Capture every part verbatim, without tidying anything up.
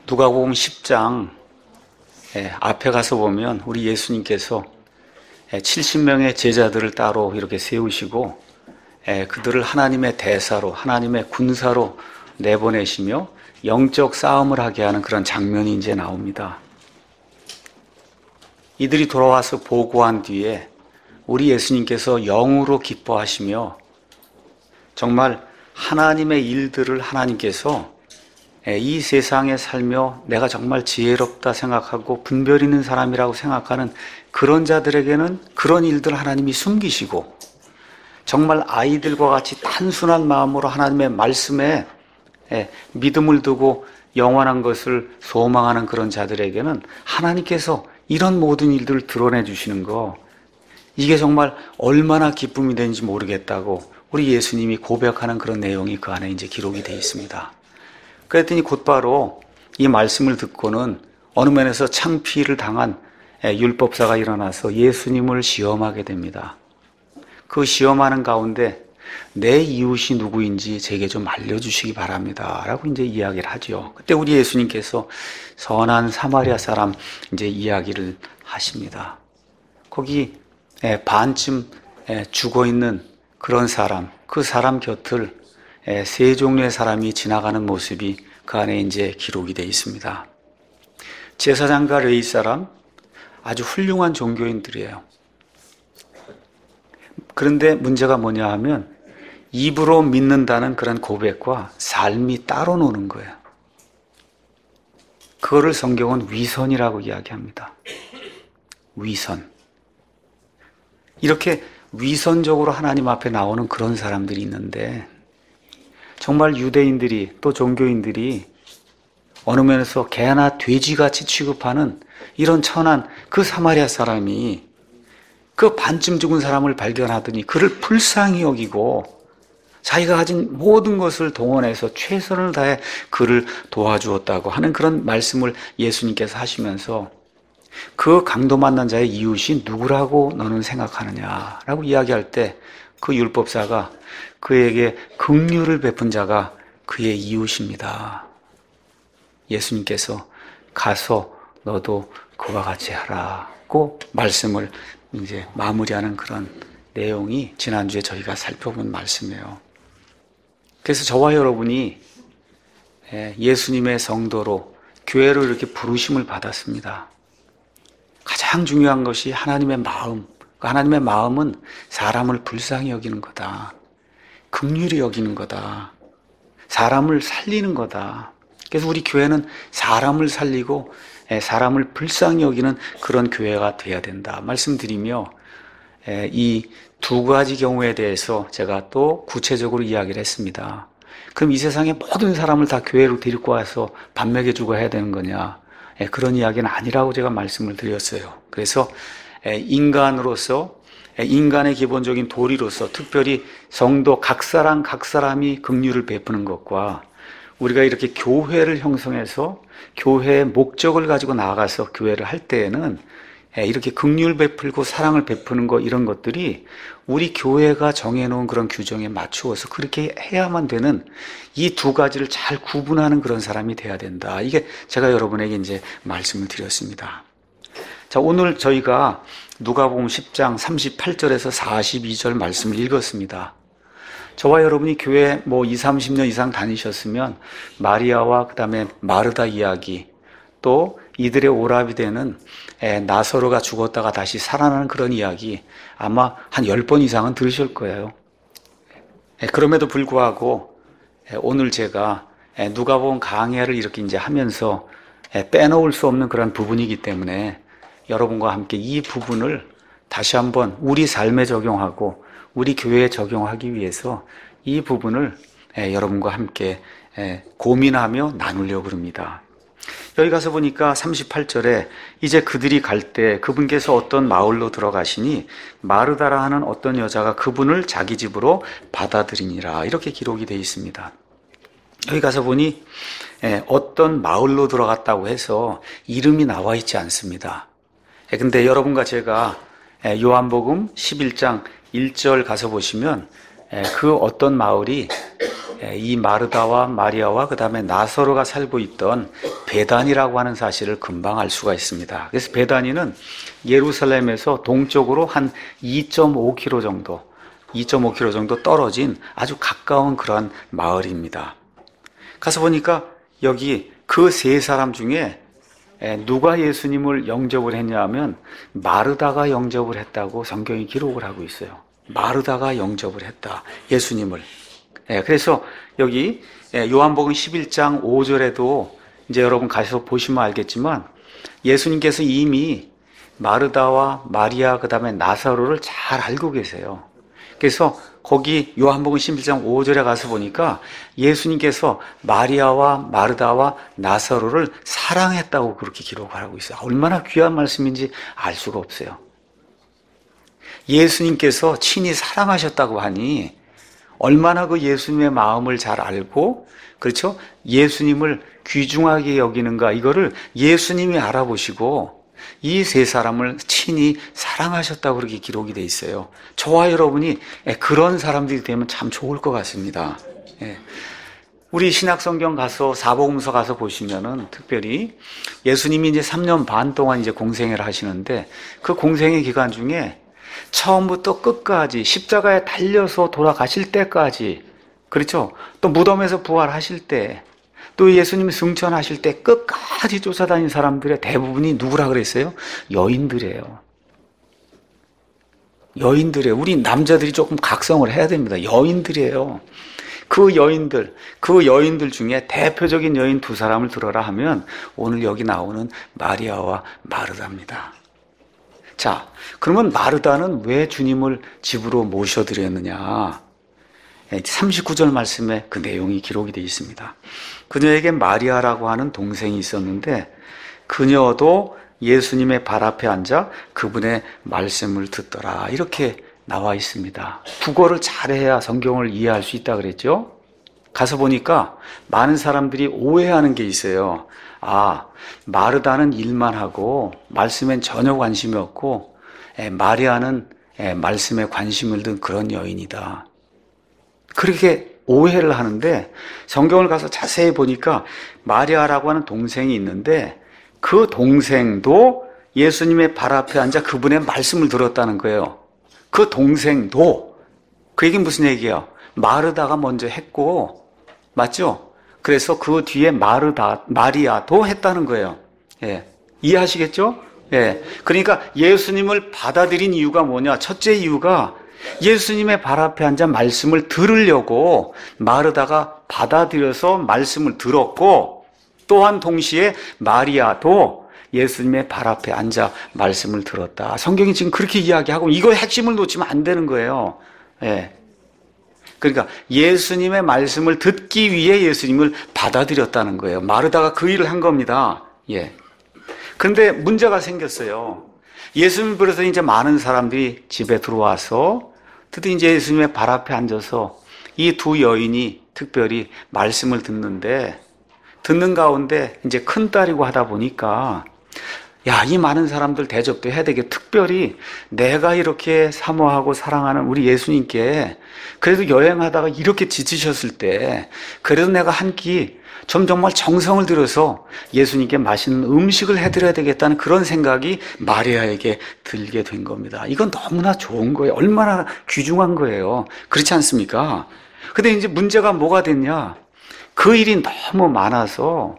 누가복음 십 장 앞에 가서 보면 우리 예수님께서 칠십 명의 제자들을 따로 이렇게 세우시고 그들을 하나님의 대사로, 하나님의 군사로 내보내시며 영적 싸움을 하게 하는 그런 장면이 이제 나옵니다. 이들이 돌아와서 보고한 뒤에 우리 예수님께서 영으로 기뻐하시며 정말 하나님의 일들을 하나님께서 이 세상에 살며 내가 정말 지혜롭다 생각하고 분별 있는 사람이라고 생각하는 그런 자들에게는 그런 일들 하나님이 숨기시고 정말 아이들과 같이 단순한 마음으로 하나님의 말씀에 믿음을 두고 영원한 것을 소망하는 그런 자들에게는 하나님께서 이런 모든 일들을 드러내 주시는 거, 이게 정말 얼마나 기쁨이 되는지 모르겠다고 우리 예수님이 고백하는 그런 내용이 그 안에 이제 기록이 되어 있습니다. 그랬더니 곧바로 이 말씀을 듣고는 어느 면에서 창피를 당한 율법사가 일어나서 예수님을 시험하게 됩니다. 그 시험하는 가운데 내 이웃이 누구인지 제게 좀 알려주시기 바랍니다 라고 이제 이야기를 하죠. 그때 우리 예수님께서 선한 사마리아 사람 이제 이야기를 하십니다. 거기 반쯤 죽어있는 그런 사람, 그 사람 곁을 세 종류의 사람이 지나가는 모습이 그 안에 이제 기록이 되어 있습니다. 제사장과 레위 사람, 아주 훌륭한 종교인들이에요. 그런데 문제가 뭐냐 하면 입으로 믿는다는 그런 고백과 삶이 따로 노는 거예요. 그거를 성경은 위선이라고 이야기합니다. 위선. 이렇게 위선적으로 하나님 앞에 나오는 그런 사람들이 있는데 정말 유대인들이 또 종교인들이 어느 면에서 개나 돼지같이 취급하는 이런 천한 그 사마리아 사람이 그 반쯤 죽은 사람을 발견하더니 그를 불쌍히 여기고 자기가 가진 모든 것을 동원해서 최선을 다해 그를 도와주었다고 하는 그런 말씀을 예수님께서 하시면서 그 강도 만난 자의 이웃이 누구라고 너는 생각하느냐라고 이야기할 때 그 율법사가 그에게 긍휼을 베푼 자가 그의 이웃입니다. 예수님께서 가서 너도 그와 같이 하라고 말씀을 이제 마무리하는 그런 내용이 지난주에 저희가 살펴본 말씀이에요. 그래서 저와 여러분이 예수님의 성도로 교회로 이렇게 부르심을 받았습니다. 가장 중요한 것이 하나님의 마음. 하나님의 마음은 사람을 불쌍히 여기는 거다. 긍휼히 여기는 거다. 사람을 살리는 거다. 그래서 우리 교회는 사람을 살리고 사람을 불쌍히 여기는 그런 교회가 돼야 된다 말씀드리며 이 두 가지 경우에 대해서 제가 또 구체적으로 이야기를 했습니다. 그럼 이 세상의 모든 사람을 다 교회로 데리고 와서 밥 먹여주고 해야 되는 거냐? 그런 이야기는 아니라고 제가 말씀을 드렸어요. 그래서 인간으로서, 인간의 기본적인 도리로서 특별히 성도 각 사람 각 사람이 긍휼을 베푸는 것과 우리가 이렇게 교회를 형성해서 교회의 목적을 가지고 나아가서 교회를 할 때에는 이렇게 긍휼 베풀고 사랑을 베푸는 것, 이런 것들이 우리 교회가 정해놓은 그런 규정에 맞추어서 그렇게 해야만 되는 이 두 가지를 잘 구분하는 그런 사람이 돼야 된다. 이게 제가 여러분에게 이제 말씀을 드렸습니다. 자, 오늘 저희가 누가복음 십 장 삼십팔 절에서 사십이 절 말씀을 읽었습니다. 저와 여러분이 교회 뭐 이삼십 년 이상 다니셨으면 마리아와 그 다음에 마르다 이야기, 또 이들의 오랍이 되는 나사로가 죽었다가 다시 살아나는 그런 이야기 아마 한 열 번 이상은 들으실 거예요. 그럼에도 불구하고 오늘 제가 누가복음 강해를 이렇게 이제 하면서 빼놓을 수 없는 그런 부분이기 때문에 여러분과 함께 이 부분을 다시 한번 우리 삶에 적용하고 우리 교회에 적용하기 위해서 이 부분을 여러분과 함께 고민하며 나누려고 합니다. 여기 가서 보니까 삼십팔 절에 이제 그들이 갈 때 그분께서 어떤 마을로 들어가시니 마르다라 하는 어떤 여자가 그분을 자기 집으로 받아들이니라, 이렇게 기록이 되어 있습니다. 여기 가서 보니 어떤 마을로 들어갔다고 해서 이름이 나와 있지 않습니다. 근데 여러분과 제가 요한복음 십일 장 일 절 가서 보시면 그 어떤 마을이 이 마르다와 마리아와 그 다음에 나사로가 살고 있던 베다니라고 하는 사실을 금방 알 수가 있습니다. 그래서 베다니는 예루살렘에서 동쪽으로 한 이 점 오 킬로미터 정도, 이 점 오 킬로미터 정도 떨어진 아주 가까운 그러한 마을입니다. 가서 보니까 여기 그 세 사람 중에 누가 예수님을 영접을 했냐 하면 마르다가 영접을 했다고 성경이 기록을 하고 있어요. 마르다가 영접을 했다, 예수님을. 그래서 여기 요한복음 십일 장 오 절에도 이제 여러분 가서 보시면 알겠지만 예수님께서 이미 마르다와 마리아 그 다음에 나사로를 잘 알고 계세요. 그래서 거기 요한복음 십일 장 오 절에 가서 보니까 예수님께서 마리아와 마르다와 나사로를 사랑했다고 그렇게 기록을 하고 있어요. 얼마나 귀한 말씀인지 알 수가 없어요. 예수님께서 친히 사랑하셨다고 하니 얼마나 그 예수님의 마음을 잘 알고, 그렇죠? 예수님을 귀중하게 여기는가, 이거를 예수님이 알아보시고 이 세 사람을 친히 사랑하셨다고 그렇게 기록이 돼 있어요. 저와 여러분이 그런 사람들이 되면 참 좋을 것 같습니다. 우리 신약성경 가서 사복음서 가서 보시면은 특별히 예수님이 이제 삼 년 반 동안 이제 공생애를 하시는데 그 공생애 기간 중에 처음부터 끝까지 십자가에 달려서 돌아가실 때까지, 그렇죠? 또 무덤에서 부활하실 때, 또 예수님이 승천하실 때 끝까지 쫓아다닌 사람들의 대부분이 누구라 그랬어요? 여인들이에요. 여인들이에요. 우리 남자들이 조금 각성을 해야 됩니다. 여인들이에요. 그 여인들, 그 여인들 중에 대표적인 여인 두 사람을 들어라 하면 오늘 여기 나오는 마리아와 마르다입니다. 자, 그러면 마르다는 왜 주님을 집으로 모셔드렸느냐? 삼십구 절 말씀에 그 내용이 기록이 되어 있습니다. 그녀에게 마리아라고 하는 동생이 있었는데 그녀도 예수님의 발 앞에 앉아 그분의 말씀을 듣더라, 이렇게 나와 있습니다. 국어를 잘해야 성경을 이해할 수 있다 그랬죠? 가서 보니까 많은 사람들이 오해하는 게 있어요. 아, 마르다는 일만 하고 말씀엔 전혀 관심이 없고 에, 마리아는 에, 말씀에 관심을 둔 그런 여인이다, 그렇게 오해를 하는데 성경을 가서 자세히 보니까 마리아라고 하는 동생이 있는데 그 동생도 예수님의 발 앞에 앉아 그분의 말씀을 들었다는 거예요. 그 동생도, 그 얘기는 무슨 얘기예요? 마르다가 먼저 했고, 맞죠? 그래서 그 뒤에 마르다, 마리아도 했다는 거예요. 예. 이해하시겠죠? 예. 그러니까 예수님을 받아들인 이유가 뭐냐? 첫째 이유가 예수님의 발 앞에 앉아 말씀을 들으려고 마르다가 받아들여서 말씀을 들었고, 또한 동시에 마리아도 예수님의 발 앞에 앉아 말씀을 들었다. 성경이 지금 그렇게 이야기하고 이거의 핵심을 놓치면 안 되는 거예요. 예. 그러니까 예수님의 말씀을 듣기 위해 예수님을 받아들였다는 거예요. 마르다가 그 일을 한 겁니다. 예. 그런데 문제가 생겼어요. 예수님 그래서 이제 많은 사람들이 집에 들어와서 드디어 이제 예수님의 발 앞에 앉아서 이 두 여인이 특별히 말씀을 듣는데, 듣는 가운데 이제 큰딸이고 하다 보니까 야, 이 많은 사람들 대접도 해야 되게, 특별히 내가 이렇게 사모하고 사랑하는 우리 예수님께 그래도 여행하다가 이렇게 지치셨을 때 그래도 내가 한 끼 좀 정말 정성을 들여서 예수님께 맛있는 음식을 해드려야 되겠다는 그런 생각이 마리아에게 들게 된 겁니다. 이건 너무나 좋은 거예요. 얼마나 귀중한 거예요. 그렇지 않습니까? 근데 이제 문제가 뭐가 됐냐? 그 일이 너무 많아서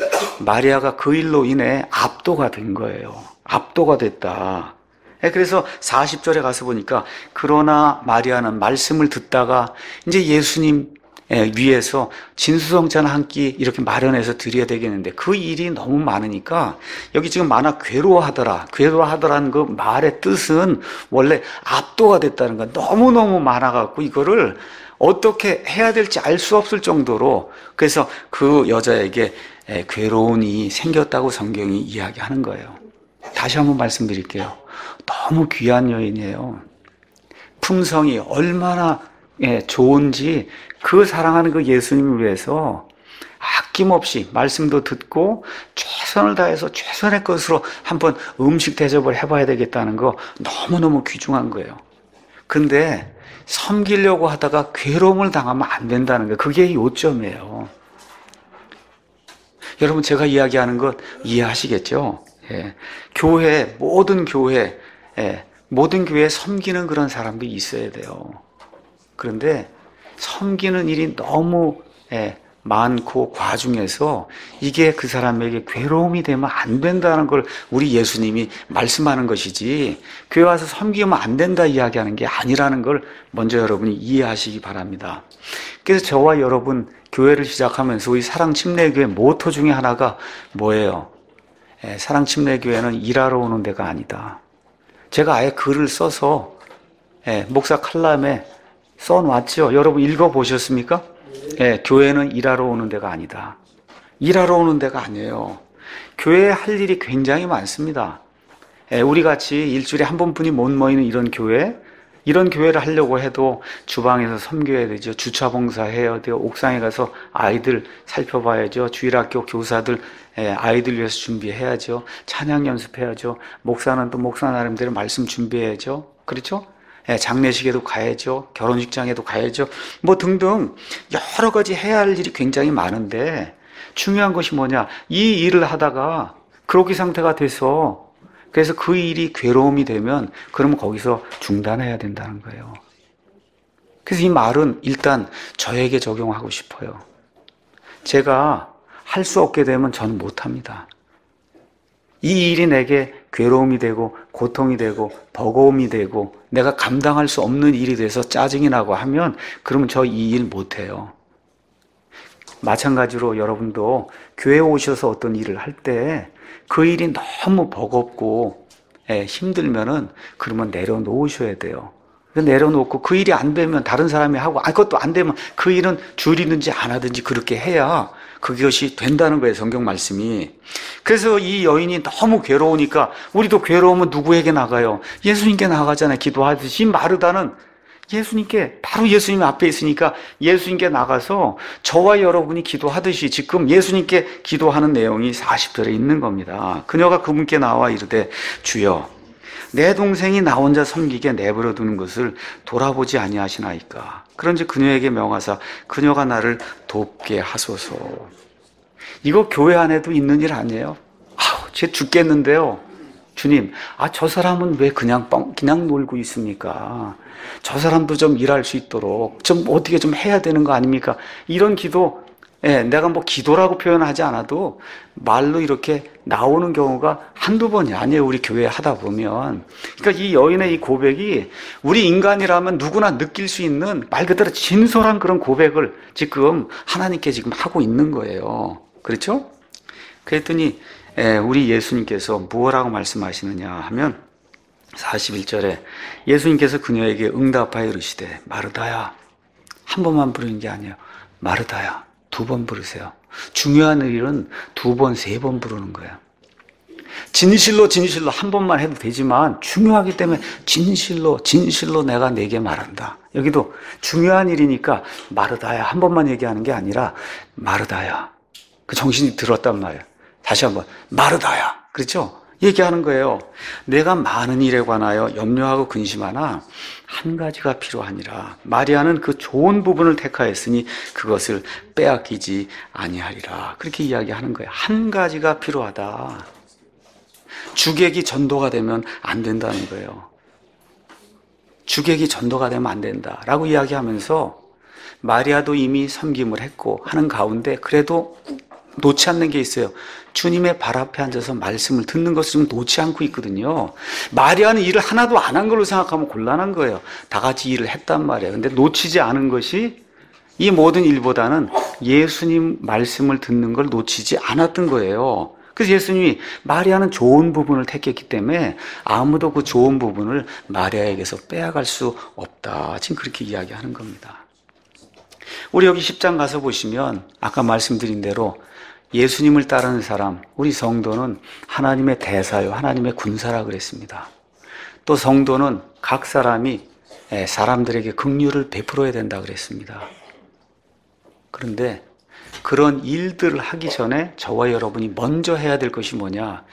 마리아가 그 일로 인해 압도가 된 거예요. 압도가 됐다. 그래서 사십 절에 가서 보니까 그러나 마리아는 말씀을 듣다가 이제 예수님 위해서 진수성찬 한 끼 이렇게 마련해서 드려야 되겠는데 그 일이 너무 많으니까 여기 지금 많아 괴로워하더라. 괴로워하더라는 그 말의 뜻은 원래 압도가 됐다는 거야. 너무너무 많아갖고 이거를 어떻게 해야 될지 알 수 없을 정도로, 그래서 그 여자에게 괴로움이 생겼다고 성경이 이야기하는 거예요. 다시 한번 말씀드릴게요. 너무 귀한 여인이에요. 품성이 얼마나 좋은지 그 사랑하는 그 예수님을 위해서 아낌없이 말씀도 듣고 최선을 다해서 최선의 것으로 한번 음식 대접을 해봐야 되겠다는 거 너무너무 귀중한 거예요. 근데 섬기려고 하다가 괴로움을 당하면 안 된다는 거예요. 그게 요점이에요. 여러분, 제가 이야기하는 것 이해하시겠죠? 예. 교회, 모든 교회, 예. 모든 교회에 섬기는 그런 사람들이 있어야 돼요. 그런데 섬기는 일이 너무 예, 많고 과중해서 이게 그 사람에게 괴로움이 되면 안 된다는 걸 우리 예수님이 말씀하는 것이지, 교회 와서 섬기면 안 된다 이야기하는 게 아니라는 걸 먼저 여러분이 이해하시기 바랍니다. 그래서 저와 여러분 교회를 시작하면서 우리 사랑침례교회 모토 중에 하나가 뭐예요? 예, 사랑침례교회는 일하러 오는 데가 아니다. 제가 아예 글을 써서 예, 목사 칼럼에 써놨죠. 여러분 읽어보셨습니까? 예, 교회는 일하러 오는 데가 아니다. 일하러 오는 데가 아니에요. 교회에 할 일이 굉장히 많습니다. 예, 우리 같이 일주일에 한 번뿐이 못 모이는 이런 교회, 이런 교회를 하려고 해도 주방에서 섬겨야 되죠. 주차 봉사해야 돼요. 옥상에 가서 아이들 살펴봐야죠. 주일학교 교사들 예, 아이들 위해서 준비해야죠. 찬양 연습해야죠. 목사는 또 목사 나름대로 말씀 준비해야죠. 그렇죠? 예, 장례식에도 가야죠. 결혼식장에도 가야죠. 뭐 등등 여러 가지 해야 할 일이 굉장히 많은데, 중요한 것이 뭐냐? 이 일을 하다가 그로기 상태가 돼서, 그래서 그 일이 괴로움이 되면 그러면 거기서 중단해야 된다는 거예요. 그래서 이 말은 일단 저에게 적용하고 싶어요. 제가 할 수 없게 되면 저는 못합니다. 이 일이 내게 괴로움이 되고 고통이 되고 버거움이 되고 내가 감당할 수 없는 일이 돼서 짜증이 나고 하면, 그러면 저 이 일 못해요. 마찬가지로 여러분도 교회에 오셔서 어떤 일을 할 때 그 일이 너무 버겁고 예, 힘들면은 그러면 내려놓으셔야 돼요. 내려놓고 그 일이 안 되면 다른 사람이 하고, 아, 그것도 안 되면 그 일은 줄이든지 안 하든지 그렇게 해야 그것이 된다는 거예요, 성경 말씀이. 그래서 이 여인이 너무 괴로우니까, 우리도 괴로우면 누구에게 나가요? 예수님께 나가잖아요. 기도하듯이. 마르다는 예수님께, 바로 예수님 앞에 있으니까 예수님께 나가서 저와 여러분이 기도하듯이 지금 예수님께 기도하는 내용이 사십 절에 있는 겁니다. 그녀가 그분께 나와 이르되, 주여, 내 동생이 나 혼자 섬기게 내버려 두는 것을 돌아보지 아니하시나이까. 그런즉 그녀에게 명하사 그녀가 나를 돕게 하소서. 이거 교회 안에도 있는 일 아니에요? 아우, 쟤 죽겠는데요. 주님, 아, 저 사람은 왜 그냥 뻥, 그냥 놀고 있습니까? 저 사람도 좀 일할 수 있도록 좀 어떻게 좀 해야 되는 거 아닙니까? 이런 기도, 예, 내가 뭐 기도라고 표현하지 않아도 말로 이렇게 나오는 경우가 한두 번이 아니에요. 우리 교회 하다 보면. 그러니까 이 여인의 이 고백이 우리 인간이라면 누구나 느낄 수 있는 말 그대로 진솔한 그런 고백을 지금 하나님께 지금 하고 있는 거예요. 그렇죠? 그랬더니 예, 우리 예수님께서 무엇라고 말씀하시느냐 하면 사십일 절에 예수님께서 그녀에게 응답하여 이르시되, 마르다야. 한 번만 부르는 게 아니에요. 마르다야. 두 번 부르세요. 중요한 일은 두 번, 세 번 부르는 거예요. 진실로 진실로 한 번만 해도 되지만 중요하기 때문에 진실로 진실로 내가 내게 말한다. 여기도 중요한 일이니까 마르다야 한 번만 얘기하는 게 아니라 마르다야. 그 정신이 들었단 말이에요. 다시 한번 마르다야. 그렇죠? 얘기하는 거예요. 내가 많은 일에 관하여 염려하고 근심하나 한 가지가 필요하니라. 마리아는 그 좋은 부분을 택하였으니 그것을 빼앗기지 아니하리라. 그렇게 이야기하는 거예요. 한 가지가 필요하다. 주객이 전도가 되면 안 된다는 거예요. 주객이 전도가 되면 안 된다라고 이야기하면서 마리아도 이미 섬김을 했고 하는 가운데 그래도 놓지 않는 게 있어요. 주님의 발 앞에 앉아서 말씀을 듣는 것을 좀 놓지 않고 있거든요. 마리아는 일을 하나도 안 한 걸로 생각하면 곤란한 거예요. 다 같이 일을 했단 말이에요. 근데 놓치지 않은 것이 이 모든 일보다는 예수님 말씀을 듣는 걸 놓치지 않았던 거예요. 그래서 예수님이 마리아는 좋은 부분을 택했기 때문에 아무도 그 좋은 부분을 마리아에게서 빼앗갈 수 없다. 지금 그렇게 이야기하는 겁니다. 우리 여기 십 장 가서 보시면 아까 말씀드린 대로 예수님을 따르는 사람, 우리 성도는 하나님의 대사요, 하나님의 군사라 그랬습니다. 또 성도는 각 사람이 사람들에게 긍휼을 베풀어야 된다 그랬습니다. 그런데 그런 일들을 하기 전에 저와 여러분이 먼저 해야 될 것이 뭐냐?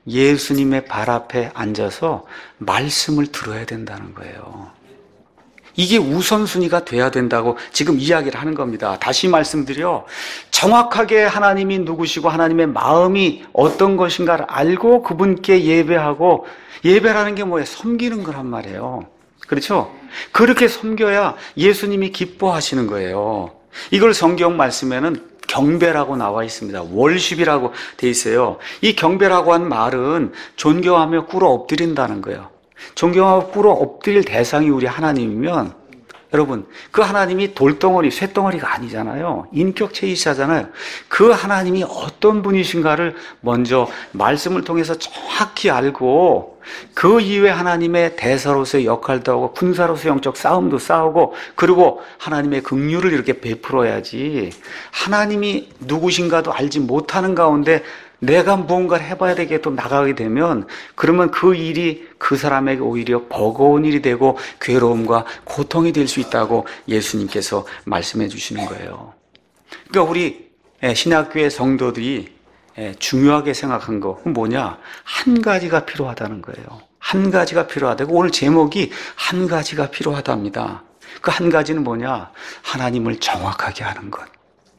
예수님의 발 앞에 앉아서 말씀을 들어야 된다는 거예요. 이게 우선순위가 돼야 된다고 지금 이야기를 하는 겁니다. 다시 말씀드려 정확하게 하나님이 누구시고 하나님의 마음이 어떤 것인가를 알고 그분께 예배하고, 예배라는 게 뭐예요? 섬기는 거란 말이에요. 그렇죠? 그렇게 섬겨야 예수님이 기뻐하시는 거예요. 이걸 성경 말씀에는 경배라고 나와 있습니다. 월십이라고 돼 있어요. 이 경배라고 한 말은 존경하며 꿇어 엎드린다는 거예요. 존경하고 꿇어 엎드릴 대상이 우리 하나님이면, 여러분, 그 하나님이 돌덩어리, 쇳덩어리가 아니잖아요. 인격체이시잖아요. 그 하나님이 어떤 분이신가를 먼저 말씀을 통해서 정확히 알고, 그 이후에 하나님의 대사로서의 역할도 하고 군사로서의 영적 싸움도 싸우고, 그리고 하나님의 긍휼을 이렇게 베풀어야지, 하나님이 누구신가도 알지 못하는 가운데 내가 무언가를 해봐야 되게 또 나가게 되면, 그러면 그 일이 그 사람에게 오히려 버거운 일이 되고 괴로움과 고통이 될 수 있다고 예수님께서 말씀해 주시는 거예요. 그러니까 우리 신약교회 성도들이 중요하게 생각한 거 뭐냐? 한 가지가 필요하다는 거예요. 한 가지가 필요하다고. 오늘 제목이 한 가지가 필요하답니다. 그 한 가지는 뭐냐? 하나님을 정확하게 아는 것.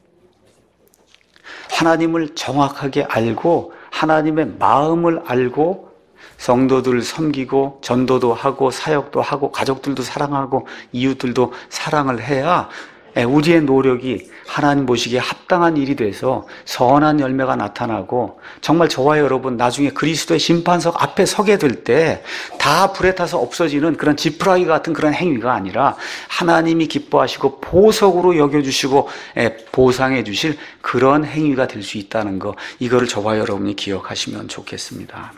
하나님을 정확하게 알고 하나님의 마음을 알고 성도들을 섬기고 전도도 하고 사역도 하고 가족들도 사랑하고 이웃들도 사랑을 해야 우리의 노력이 하나님 보시기에 합당한 일이 돼서 선한 열매가 나타나고, 정말 저와 여러분 나중에 그리스도의 심판석 앞에 서게 될 때 다 불에 타서 없어지는 그런 지푸라기 같은 그런 행위가 아니라 하나님이 기뻐하시고 보석으로 여겨주시고 보상해 주실 그런 행위가 될 수 있다는 거, 이거를 저와 여러분이 기억하시면 좋겠습니다.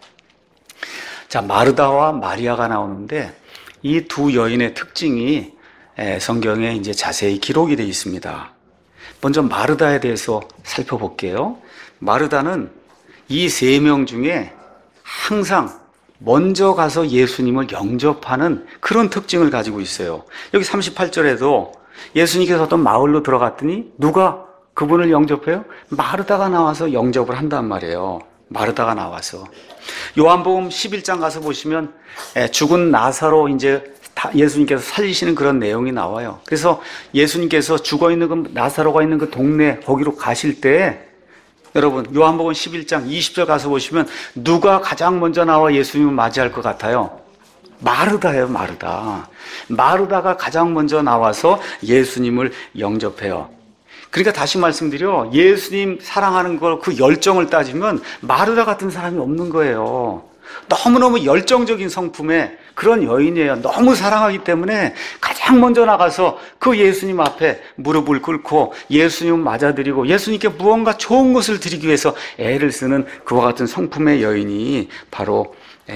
자, 마르다와 마리아가 나오는데 이 두 여인의 특징이 성경에 이제 자세히 기록이 되어 있습니다. 먼저 마르다에 대해서 살펴볼게요. 마르다는 이 세 명 중에 항상 먼저 가서 예수님을 영접하는 그런 특징을 가지고 있어요. 여기 삼십팔 절에도 예수님께서 어떤 마을로 들어갔더니 누가 그분을 영접해요? 마르다가 나와서 영접을 한단 말이에요. 마르다가 나와서. 요한복음 십일 장 가서 보시면 죽은 나사로 이제 예수님께서 살리시는 그런 내용이 나와요. 그래서 예수님께서 죽어있는 그 나사로가 있는 그 동네 거기로 가실 때, 여러분 요한복음 십일 장 이십 절 가서 보시면 누가 가장 먼저 나와 예수님을 맞이할 것 같아요? 마르다예요. 마르다. 마르다가 가장 먼저 나와서 예수님을 영접해요. 그러니까 다시 말씀드려, 예수님 사랑하는 걸 그 열정을 따지면 마르다 같은 사람이 없는 거예요. 너무너무 열정적인 성품의 그런 여인이에요. 너무 사랑하기 때문에 가장 먼저 나가서 그 예수님 앞에 무릎을 꿇고 예수님을 맞아드리고 예수님께 무언가 좋은 것을 드리기 위해서 애를 쓰는 그와 같은 성품의 여인이 바로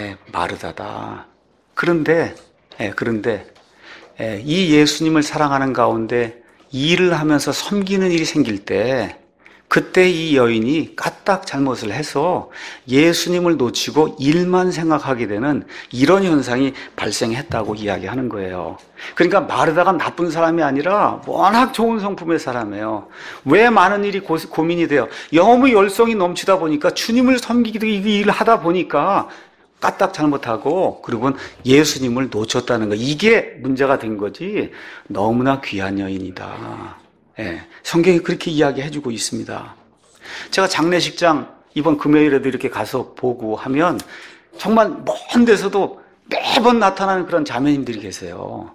마르다다. 그런데 그런데 이 예수님을 사랑하는 가운데 일을 하면서 섬기는 일이 생길 때, 그때 이 여인이 까딱 잘못을 해서 예수님을 놓치고 일만 생각하게 되는 이런 현상이 발생했다고 이야기하는 거예요. 그러니까 마르다가 나쁜 사람이 아니라 워낙 좋은 성품의 사람이에요. 왜 많은 일이 고, 고민이 돼요? 너무 열성이 넘치다 보니까 주님을 섬기기도 이 일을 하다 보니까 까딱 잘못하고 그리고는 예수님을 놓쳤다는 거, 이게 문제가 된 거지. 너무나 귀한 여인이다. 예, 성경이 그렇게 이야기해주고 있습니다. 제가 장례식장 이번 금요일에도 이렇게 가서 보고 하면 정말 먼 데서도 매번 나타나는 그런 자매님들이 계세요.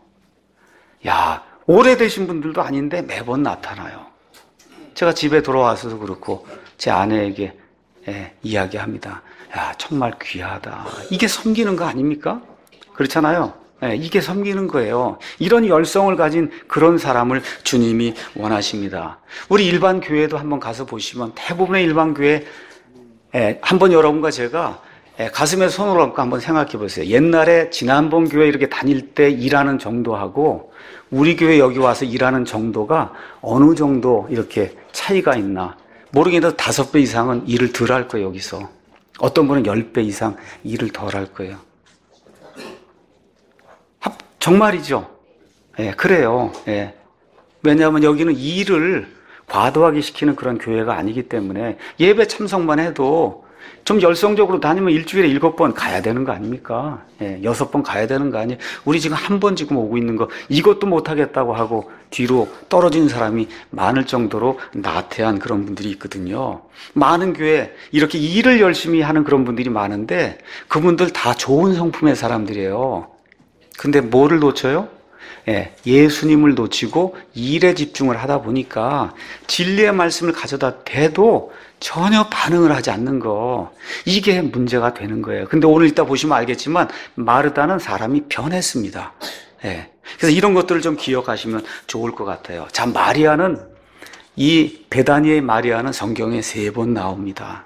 야, 오래되신 분들도 아닌데 매번 나타나요. 제가 집에 돌아와서도 그렇고 제 아내에게 예, 이야기합니다. 야, 정말 귀하다. 이게 섬기는 거 아닙니까? 그렇잖아요. 네, 이게 섬기는 거예요. 이런 열성을 가진 그런 사람을 주님이 원하십니다. 우리 일반 교회도 한번 가서 보시면 대부분의 일반 교회, 예, 한번 여러분과 제가 예, 가슴에 손을 얹고 한번 생각해 보세요. 옛날에 지난번 교회 이렇게 다닐 때 일하는 정도하고 우리 교회 여기 와서 일하는 정도가 어느 정도 이렇게 차이가 있나? 모르겠는데 다섯 배 이상은 일을 덜 할 거예요, 여기서. 어떤 분은 열 배 이상 일을 덜 할 거예요. 정말이죠. 예, 그래요. 예. 왜냐하면 여기는 일을 과도하게 시키는 그런 교회가 아니기 때문에 예배 참석만 해도 좀 열성적으로 다니면 일주일에 일곱 번 가야 되는 거 아닙니까? 예, 여섯 번 가야 되는 거 아니에요? 우리 지금 한 번 지금 오고 있는 거 이것도 못하겠다고 하고 뒤로 떨어진 사람이 많을 정도로 나태한 그런 분들이 있거든요. 많은 교회 이렇게 일을 열심히 하는 그런 분들이 많은데 그분들 다 좋은 성품의 사람들이에요. 근데 뭐를 놓쳐요? 예, 예수님을 놓치고 일에 집중을 하다 보니까 진리의 말씀을 가져다 대도 전혀 반응을 하지 않는 거, 이게 문제가 되는 거예요. 근데 오늘 이따 보시면 알겠지만 마르다는 사람이 변했습니다. 예, 그래서 이런 것들을 좀 기억하시면 좋을 것 같아요. 자, 마리아는, 이 베다니의 마리아는 성경에 세 번 나옵니다.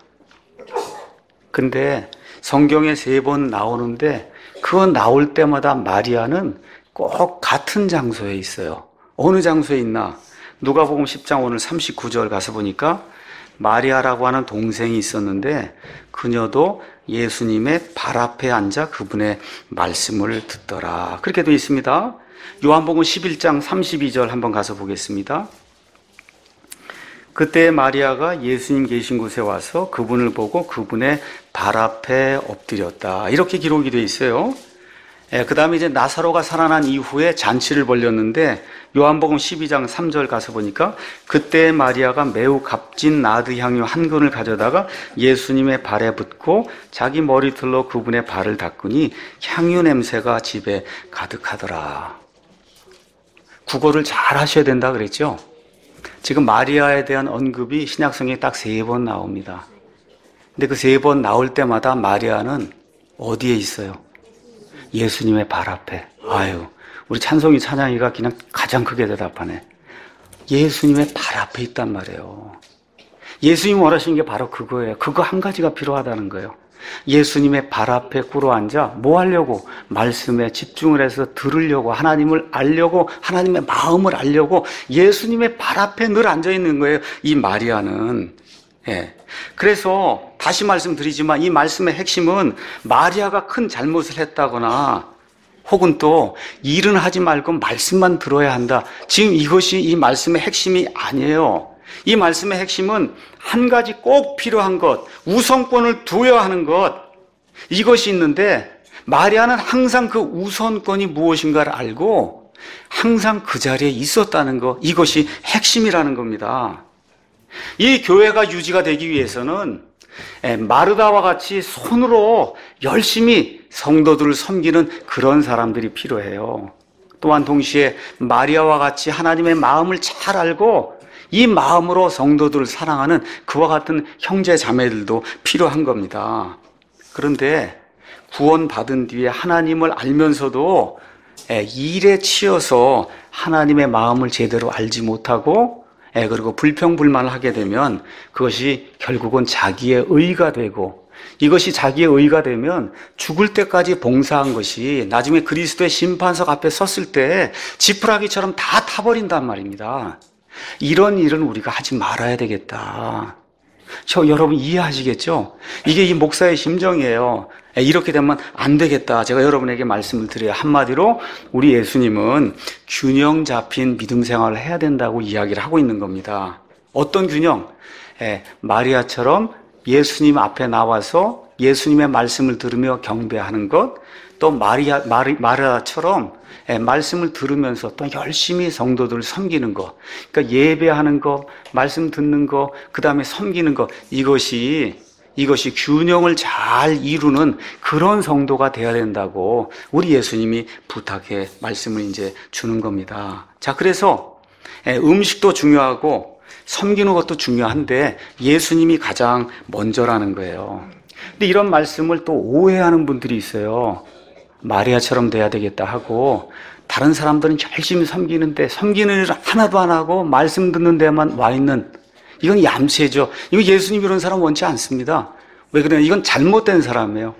근데 성경에 세 번 나오는데 그 나올 때마다 마리아는 꼭 같은 장소에 있어요. 어느 장소에 있나? 누가복음 십 장 오늘 삼십구 절 가서 보니까 마리아라고 하는 동생이 있었는데 그녀도 예수님의 발 앞에 앉아 그분의 말씀을 듣더라. 그렇게 되어 있습니다. 요한복음 십일 장 삼십이 절 한번 가서 보겠습니다. 그때 마리아가 예수님 계신 곳에 와서 그분을 보고 그분의 발 앞에 엎드렸다. 이렇게 기록이 되어 있어요. 예, 그 다음에 이제 나사로가 살아난 이후에 잔치를 벌였는데 요한복음 십이 장 삼 절 가서 보니까 그때 마리아가 매우 값진 나드 향유 한 근을 가져다가 예수님의 발에 붓고 자기 머리털로 그분의 발을 닦으니 향유 냄새가 집에 가득하더라. 국어를 잘 하셔야 된다 그랬죠? 지금 마리아에 대한 언급이 신약성에 딱 세 번 나옵니다. 근데 그 세 번 나올 때마다 마리아는 어디에 있어요? 예수님의 발 앞에. 아유, 우리 찬송이 찬양이가 그냥 가장 크게 대답하네. 예수님의 발 앞에 있단 말이에요. 예수님 원하시는 게 바로 그거예요. 그거 한 가지가 필요하다는 거예요. 예수님의 발 앞에 꿇어 앉아 뭐 하려고? 말씀에 집중을 해서 들으려고, 하나님을 알려고, 하나님의 마음을 알려고 예수님의 발 앞에 늘 앉아 있는 거예요. 이 마리아는. 예. 그래서 다시 말씀드리지만 이 말씀의 핵심은 마리아가 큰 잘못을 했다거나 혹은 또 일은 하지 말고 말씀만 들어야 한다. 지금 이것이 이 말씀의 핵심이 아니에요. 이 말씀의 핵심은 한 가지 꼭 필요한 것, 우선권을 두어야 하는 것, 이것이 있는데 마리아는 항상 그 우선권이 무엇인가를 알고 항상 그 자리에 있었다는 것, 이것이 핵심이라는 겁니다. 이 교회가 유지가 되기 위해서는 마르다와 같이 손으로 열심히 성도들을 섬기는 그런 사람들이 필요해요. 또한 동시에 마리아와 같이 하나님의 마음을 잘 알고 이 마음으로 성도들을 사랑하는 그와 같은 형제 자매들도 필요한 겁니다. 그런데 구원받은 뒤에 하나님을 알면서도 일에 치여서 하나님의 마음을 제대로 알지 못하고 그리고 불평불만을 하게 되면 그것이 결국은 자기의 의가 되고, 이것이 자기의 의가 되면 죽을 때까지 봉사한 것이 나중에 그리스도의 심판석 앞에 섰을 때 지푸라기처럼 다 타버린단 말입니다. 이런 일은 우리가 하지 말아야 되겠다. 저 여러분 이해하시겠죠? 이게 이 목사의 심정이에요. 이렇게 되면 안 되겠다. 제가 여러분에게 말씀을 드려요. 한마디로 우리 예수님은 균형 잡힌 믿음 생활을 해야 된다고 이야기를 하고 있는 겁니다. 어떤 균형? 예, 마리아처럼 예수님 앞에 나와서 예수님의 말씀을 들으며 경배하는 것, 또 마리아, 마리, 마리아처럼 예, 말씀을 들으면서 또 열심히 성도들을 섬기는 것, 그러니까 예배하는 것, 말씀 듣는 것, 그 다음에 섬기는 것, 이것이 이것이 균형을 잘 이루는 그런 성도가 되어야 된다고 우리 예수님이 부탁해 말씀을 이제 주는 겁니다. 자, 그래서 음식도 중요하고 섬기는 것도 중요한데 예수님이 가장 먼저라는 거예요. 근데 이런 말씀을 또 오해하는 분들이 있어요. 마리아처럼 돼야 되겠다 하고 다른 사람들은 열심히 섬기는데 섬기는 일 하나도 안 하고 말씀 듣는 데만 와 있는, 이건 얌체죠. 이거 예수님 이런 사람 원치 않습니다. 왜 그러냐? 이건 잘못된 사람이에요.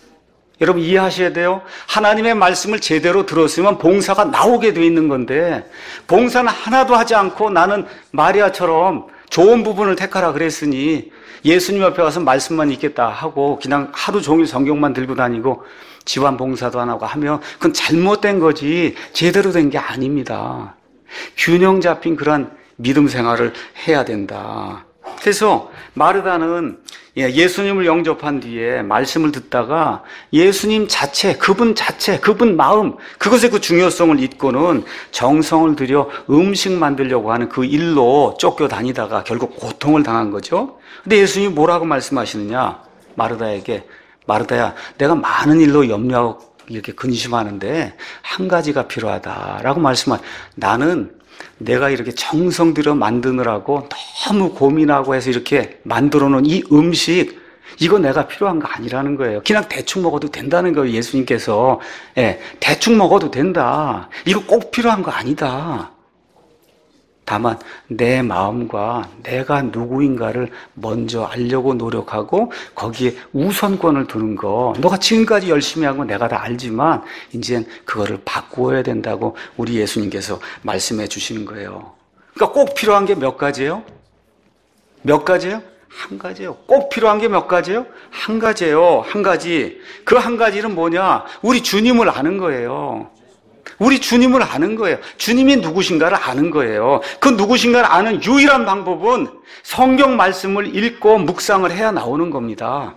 여러분 이해하셔야 돼요. 하나님의 말씀을 제대로 들었으면 봉사가 나오게 돼 있는 건데 봉사는 하나도 하지 않고 나는 마리아처럼 좋은 부분을 택하라 그랬으니 예수님 앞에 가서 말씀만 읽겠다 하고 그냥 하루 종일 성경만 들고 다니고 지원 봉사도 안 하고 하면 그건 잘못된 거지 제대로 된 게 아닙니다. 균형 잡힌 그런 믿음 생활을 해야 된다. 그래서 마르다는 예수님을 영접한 뒤에 말씀을 듣다가 예수님 자체, 그분 자체, 그분 마음, 그것의 그 중요성을 잊고는 정성을 들여 음식 만들려고 하는 그 일로 쫓겨다니다가 결국 고통을 당한 거죠. 근데 예수님이 뭐라고 말씀하시느냐? 마르다에게, 마르다야, 내가 많은 일로 염려하고 이렇게 근심하는데 한 가지가 필요하다라고 말씀하. 나는 내가 이렇게 정성 들여 만드느라고 너무 고민하고 해서 이렇게 만들어 놓은 이 음식, 이거 내가 필요한 거 아니라는 거예요. 그냥 대충 먹어도 된다는 거예요. 예수님께서. 예, 대충 먹어도 된다. 이거 꼭 필요한 거 아니다. 다만 내 마음과 내가 누구인가를 먼저 알려고 노력하고 거기에 우선권을 두는 거. 너가 지금까지 열심히 한 거 내가 다 알지만 이젠 그거를 바꾸어야 된다고 우리 예수님께서 말씀해 주시는 거예요. 그러니까 꼭 필요한 게 몇 가지예요? 몇 가지예요? 한 가지예요. 꼭 필요한 게 몇 가지예요? 한 가지예요. 한 가지. 그 한 가지는 뭐냐? 우리 주님을 아는 거예요. 우리 주님을 아는 거예요. 주님이 누구신가를 아는 거예요. 그 누구신가를 아는 유일한 방법은 성경 말씀을 읽고 묵상을 해야 나오는 겁니다.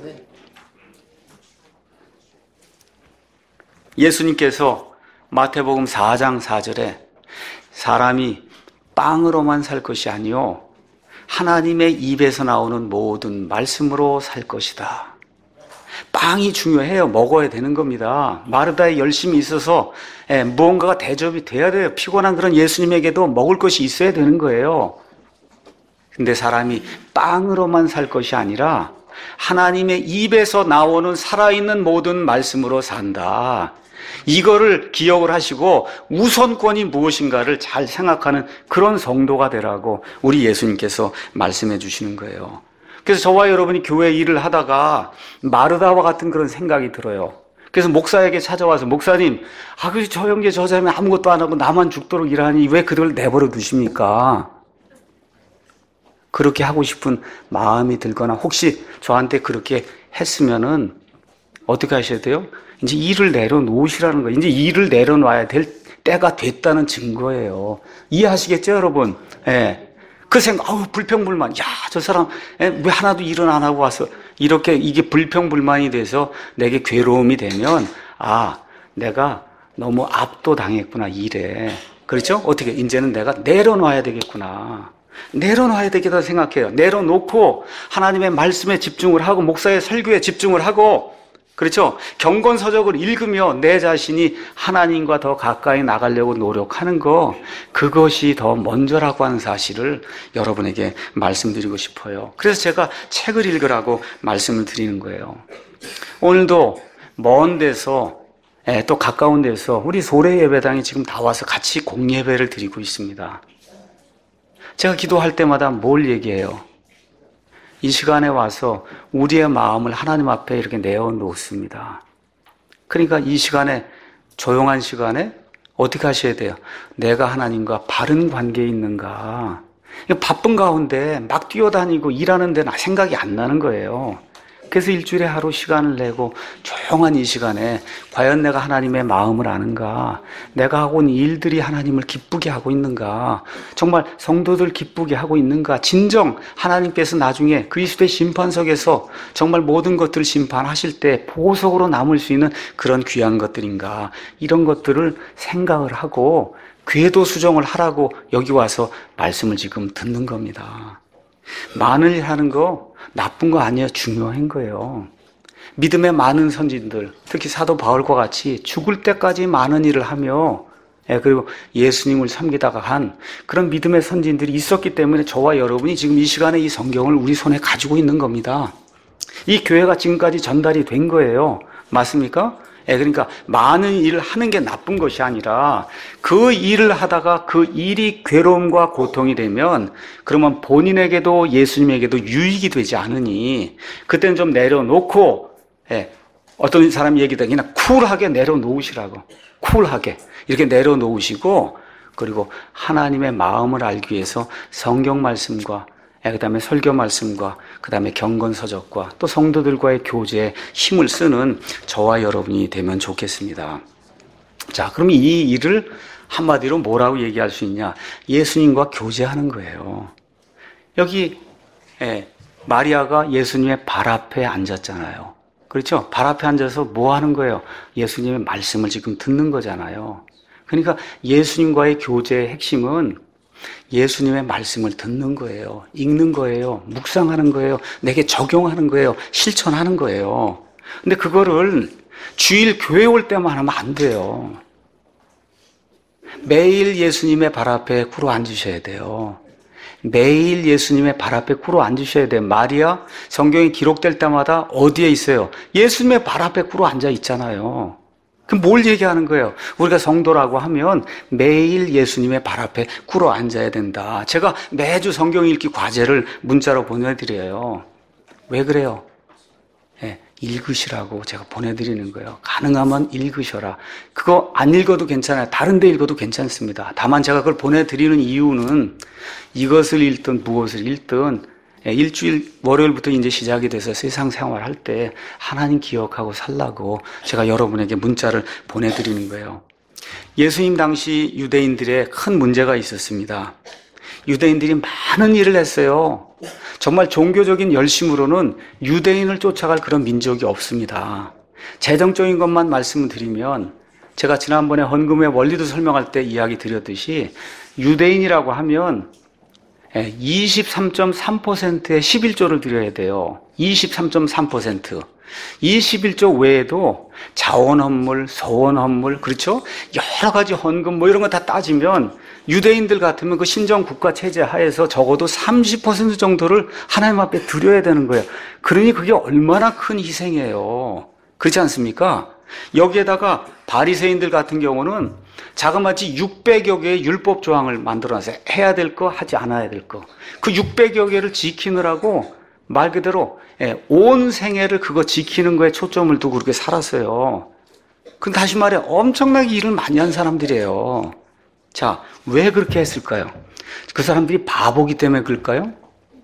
예수님께서 마태복음 사 장 사 절에 사람이 빵으로만 살 것이 아니요 하나님의 입에서 나오는 모든 말씀으로 살 것이다. 빵이 중요해요. 먹어야 되는 겁니다. 마르다에 열심히 있어서 예, 무언가가 대접이 돼야 돼요. 피곤한 그런 예수님에게도 먹을 것이 있어야 되는 거예요. 근데 사람이 빵으로만 살 것이 아니라 하나님의 입에서 나오는 살아있는 모든 말씀으로 산다. 이거를 기억을 하시고 우선권이 무엇인가를 잘 생각하는 그런 성도가 되라고 우리 예수님께서 말씀해 주시는 거예요. 그래서 저와 여러분이 교회 일을 하다가 마르다와 같은 그런 생각이 들어요. 그래서 목사에게 찾아와서 목사님, 아, 그 저 형제 저 자매 아무것도 안 하고 나만 죽도록 일하니 왜 그들을 내버려 두십니까? 그렇게 하고 싶은 마음이 들거나 혹시 저한테 그렇게 했으면은 어떻게 하셔야 돼요? 이제 일을 내려놓으시라는 거예요. 이제 일을 내려놔야 될 때가 됐다는 증거예요. 이해하시겠죠, 여러분? 예. 그 생각, 아우, 불평불만. 야, 저 사람, 왜 하나도 일은 안 하고 와서, 이렇게 이게 불평불만이 돼서 내게 괴로움이 되면, 아, 내가 너무 압도당했구나, 일에. 그렇죠? 어떻게, 이제는 내가 내려놔야 되겠구나. 내려놔야 되겠다 생각해요. 내려놓고, 하나님의 말씀에 집중을 하고, 목사의 설교에 집중을 하고, 그렇죠? 경건서적을 읽으며 내 자신이 하나님과 더 가까이 나가려고 노력하는 거, 그것이 더 먼저라고 하는 사실을 여러분에게 말씀드리고 싶어요. 그래서 제가 책을 읽으라고 말씀을 드리는 거예요. 오늘도 먼 데서 또 가까운 데서 우리 소래 예배당에 지금 다 와서 같이 공예배를 드리고 있습니다. 제가 기도할 때마다 뭘 얘기해요? 이 시간에 와서 우리의 마음을 하나님 앞에 이렇게 내어놓습니다. 그러니까 이 시간에, 조용한 시간에 어떻게 하셔야 돼요? 내가 하나님과 바른 관계에 있는가? 바쁜 가운데 막 뛰어다니고 일하는데 나 생각이 안 나는 거예요. 그래서 일주일에 하루 시간을 내고 조용한 이 시간에 과연 내가 하나님의 마음을 아는가? 내가 하고 있는 일들이 하나님을 기쁘게 하고 있는가? 정말 성도들 기쁘게 하고 있는가? 진정 하나님께서 나중에 그리스도의 심판석에서 정말 모든 것들을 심판하실 때 보석으로 남을 수 있는 그런 귀한 것들인가? 이런 것들을 생각을 하고 궤도 수정을 하라고 여기 와서 말씀을 지금 듣는 겁니다. 많은 일 하는 거 나쁜 거 아니에요. 중요한 거예요. 믿음의 많은 선진들, 특히 사도 바울과 같이 죽을 때까지 많은 일을 하며 그리고 예수님을 섬기다가 한 그런 믿음의 선진들이 있었기 때문에 저와 여러분이 지금 이 시간에 이 성경을 우리 손에 가지고 있는 겁니다. 이 교회가 지금까지 전달이 된 거예요. 맞습니까? 예, 그러니까 많은 일을 하는 게 나쁜 것이 아니라 그 일을 하다가 그 일이 괴로움과 고통이 되면 그러면 본인에게도 예수님에게도 유익이 되지 않으니 그때는 좀 내려놓고 예, 어떤 사람이 얘기다 그냥 쿨하게 내려놓으시라고 쿨하게 이렇게 내려놓으시고 그리고 하나님의 마음을 알기 위해서 성경 말씀과 그 다음에 설교 말씀과 그 다음에 경건서적과 또 성도들과의 교제에 힘을 쓰는 저와 여러분이 되면 좋겠습니다. 자, 그럼 이 일을 한마디로 뭐라고 얘기할 수 있냐? 예수님과 교제하는 거예요. 여기 예, 마리아가 예수님의 발 앞에 앉았잖아요. 그렇죠? 발 앞에 앉아서 뭐 하는 거예요? 예수님의 말씀을 지금 듣는 거잖아요. 그러니까 예수님과의 교제의 핵심은 예수님의 말씀을 듣는 거예요. 읽는 거예요. 묵상하는 거예요. 내게 적용하는 거예요. 실천하는 거예요. 근데 그거를 주일 교회 올 때만 하면 안 돼요. 매일 예수님의 발 앞에 꿇어 앉으셔야 돼요. 매일 예수님의 발 앞에 꿇어 앉으셔야 돼요. 마리아 성경이 기록될 때마다 어디에 있어요? 예수님의 발 앞에 꿇어 앉아 있잖아요. 그럼 뭘 얘기하는 거예요? 우리가 성도라고 하면 매일 예수님의 발 앞에 꿇어 앉아야 된다. 제가 매주 성경 읽기 과제를 문자로 보내드려요. 왜 그래요? 예, 읽으시라고 제가 보내드리는 거예요. 가능하면 읽으셔라. 그거 안 읽어도 괜찮아요. 다른 데 읽어도 괜찮습니다. 다만 제가 그걸 보내드리는 이유는 이것을 읽든 무엇을 읽든 일주일 월요일부터 이제 시작이 돼서 세상 생활할 때 하나님 기억하고 살라고 제가 여러분에게 문자를 보내드리는 거예요. 예수님 당시 유대인들의 큰 문제가 있었습니다. 유대인들이 많은 일을 했어요. 정말 종교적인 열심으로는 유대인을 쫓아갈 그런 민족이 없습니다. 재정적인 것만 말씀을 드리면 제가 지난번에 헌금의 원리도 설명할 때 이야기 드렸듯이 유대인이라고 하면 이십삼 점 삼 퍼센트의 십일조를 드려야 돼요. 이십삼 점 삼 퍼센트. 이 십일조 외에도 자원헌물, 소원헌물, 그렇죠? 여러 가지 헌금 뭐 이런 거 다 따지면 유대인들 같으면 그 신정 국가 체제 하에서 적어도 삼십 퍼센트 정도를 하나님 앞에 드려야 되는 거예요. 그러니 그게 얼마나 큰 희생이에요. 그렇지 않습니까? 여기에다가 바리새인들 같은 경우는 자그마치 육백여 개의 율법 조항을 만들어놨어요. 해야 될 거, 하지 않아야 될 거. 그 육백여 개를 지키느라고 말 그대로 온 생애를 그거 지키는 거에 초점을 두고 그렇게 살았어요. 그럼 다시 말해 엄청나게 일을 많이 한 사람들이에요. 자, 왜 그렇게 했을까요? 그 사람들이 바보기 때문에 그럴까요?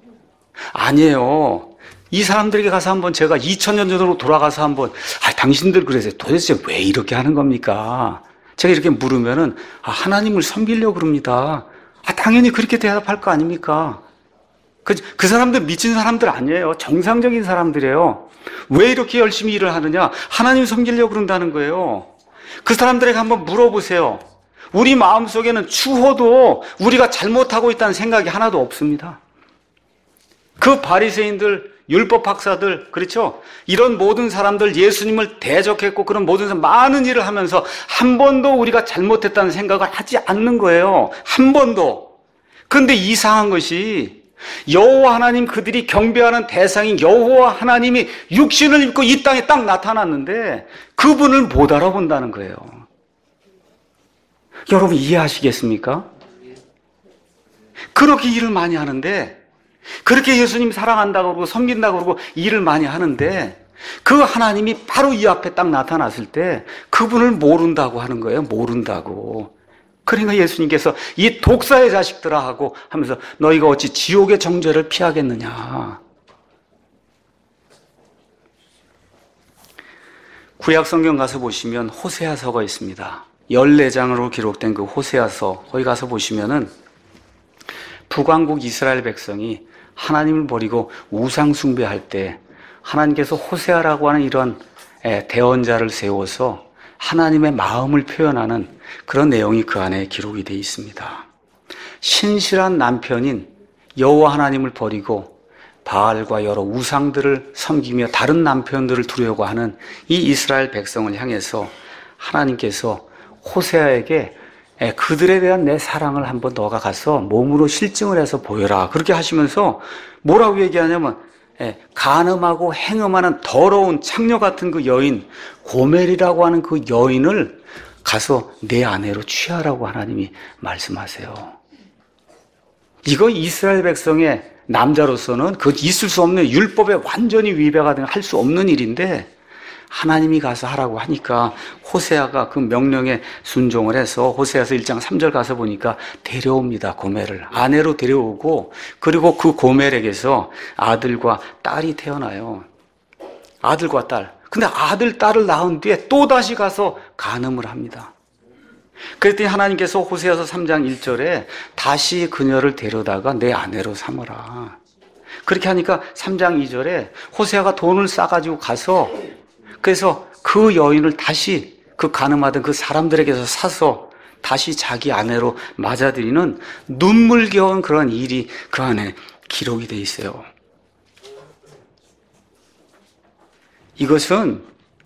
아니에요. 이 사람들에게 가서 한번 제가 이천 년 전으로 돌아가서 한번 아, 당신들 그래서 도대체 왜 이렇게 하는 겁니까? 제가 이렇게 물으면은 아, 하나님을 섬기려고 그럽니다. 아, 당연히 그렇게 대답할 거 아닙니까? 그, 그 사람들 미친 사람들 아니에요. 정상적인 사람들이에요. 왜 이렇게 열심히 일을 하느냐? 하나님 섬기려고 그런다는 거예요. 그 사람들에게 한번 물어보세요. 우리 마음속에는 추호도 우리가 잘못하고 있다는 생각이 하나도 없습니다. 그 바리새인들, 율법 학사들, 그렇죠? 이런 모든 사람들 예수님을 대적했고 그런 모든 사람 많은 일을 하면서 한 번도 우리가 잘못했다는 생각을 하지 않는 거예요. 한 번도. 그런데 이상한 것이 여호와 하나님 그들이 경배하는 대상인 여호와 하나님이 육신을 입고 이 땅에 딱 나타났는데 그분을 못 알아본다는 거예요. 여러분 이해하시겠습니까? 그렇게 일을 많이 하는데 그렇게 예수님 사랑한다고 그러고 섬긴다고 그러고 일을 많이 하는데 그 하나님이 바로 이 앞에 딱 나타났을 때 그분을 모른다고 하는 거예요. 모른다고. 그러니까 예수님께서 이 독사의 자식들아 하고 하면서 너희가 어찌 지옥의 정죄를 피하겠느냐. 구약 성경 가서 보시면 호세아서가 있습니다. 열네 장으로 기록된 그 호세아서 거기 가서 보시면은 북왕국 이스라엘 백성이 하나님을 버리고 우상 숭배할 때 하나님께서 호세아라고 하는 이런 대언자를 세워서 하나님의 마음을 표현하는 그런 내용이 그 안에 기록이 되어 있습니다. 신실한 남편인 여호와 하나님을 버리고 바알과 여러 우상들을 섬기며 다른 남편들을 두려고 하는 이 이스라엘 백성을 향해서 하나님께서 호세아에게 그들에 대한 내 사랑을 한번 너가 가서 몸으로 실증을 해서 보여라. 그렇게 하시면서 뭐라고 얘기하냐면 간음하고 행음하는 더러운 창녀 같은 그 여인 고멜이라고 하는 그 여인을 가서 내 아내로 취하라고 하나님이 말씀하세요. 이거 이스라엘 백성의 남자로서는 그 있을 수 없는 율법에 완전히 위배가 되는 할 수 없는 일인데 하나님이 가서 하라고 하니까 호세아가 그 명령에 순종을 해서 호세아서 일 장 삼 절 가서 보니까 데려옵니다. 고멜을 아내로 데려오고 그리고 그 고멜에게서 아들과 딸이 태어나요. 아들과 딸. 근데 아들 딸을 낳은 뒤에 또다시 가서 간음을 합니다. 그랬더니 하나님께서 호세아서 삼 장 일 절에 다시 그녀를 데려다가 내 아내로 삼으라. 그렇게 하니까 삼 장 이 절에 호세아가 돈을 싸가지고 가서 그래서 그 여인을 다시 그 가늠하던 그 사람들에게서 사서 다시 자기 아내로 맞아들이는 눈물겨운 그런 일이 그 안에 기록이 돼 있어요. 이것은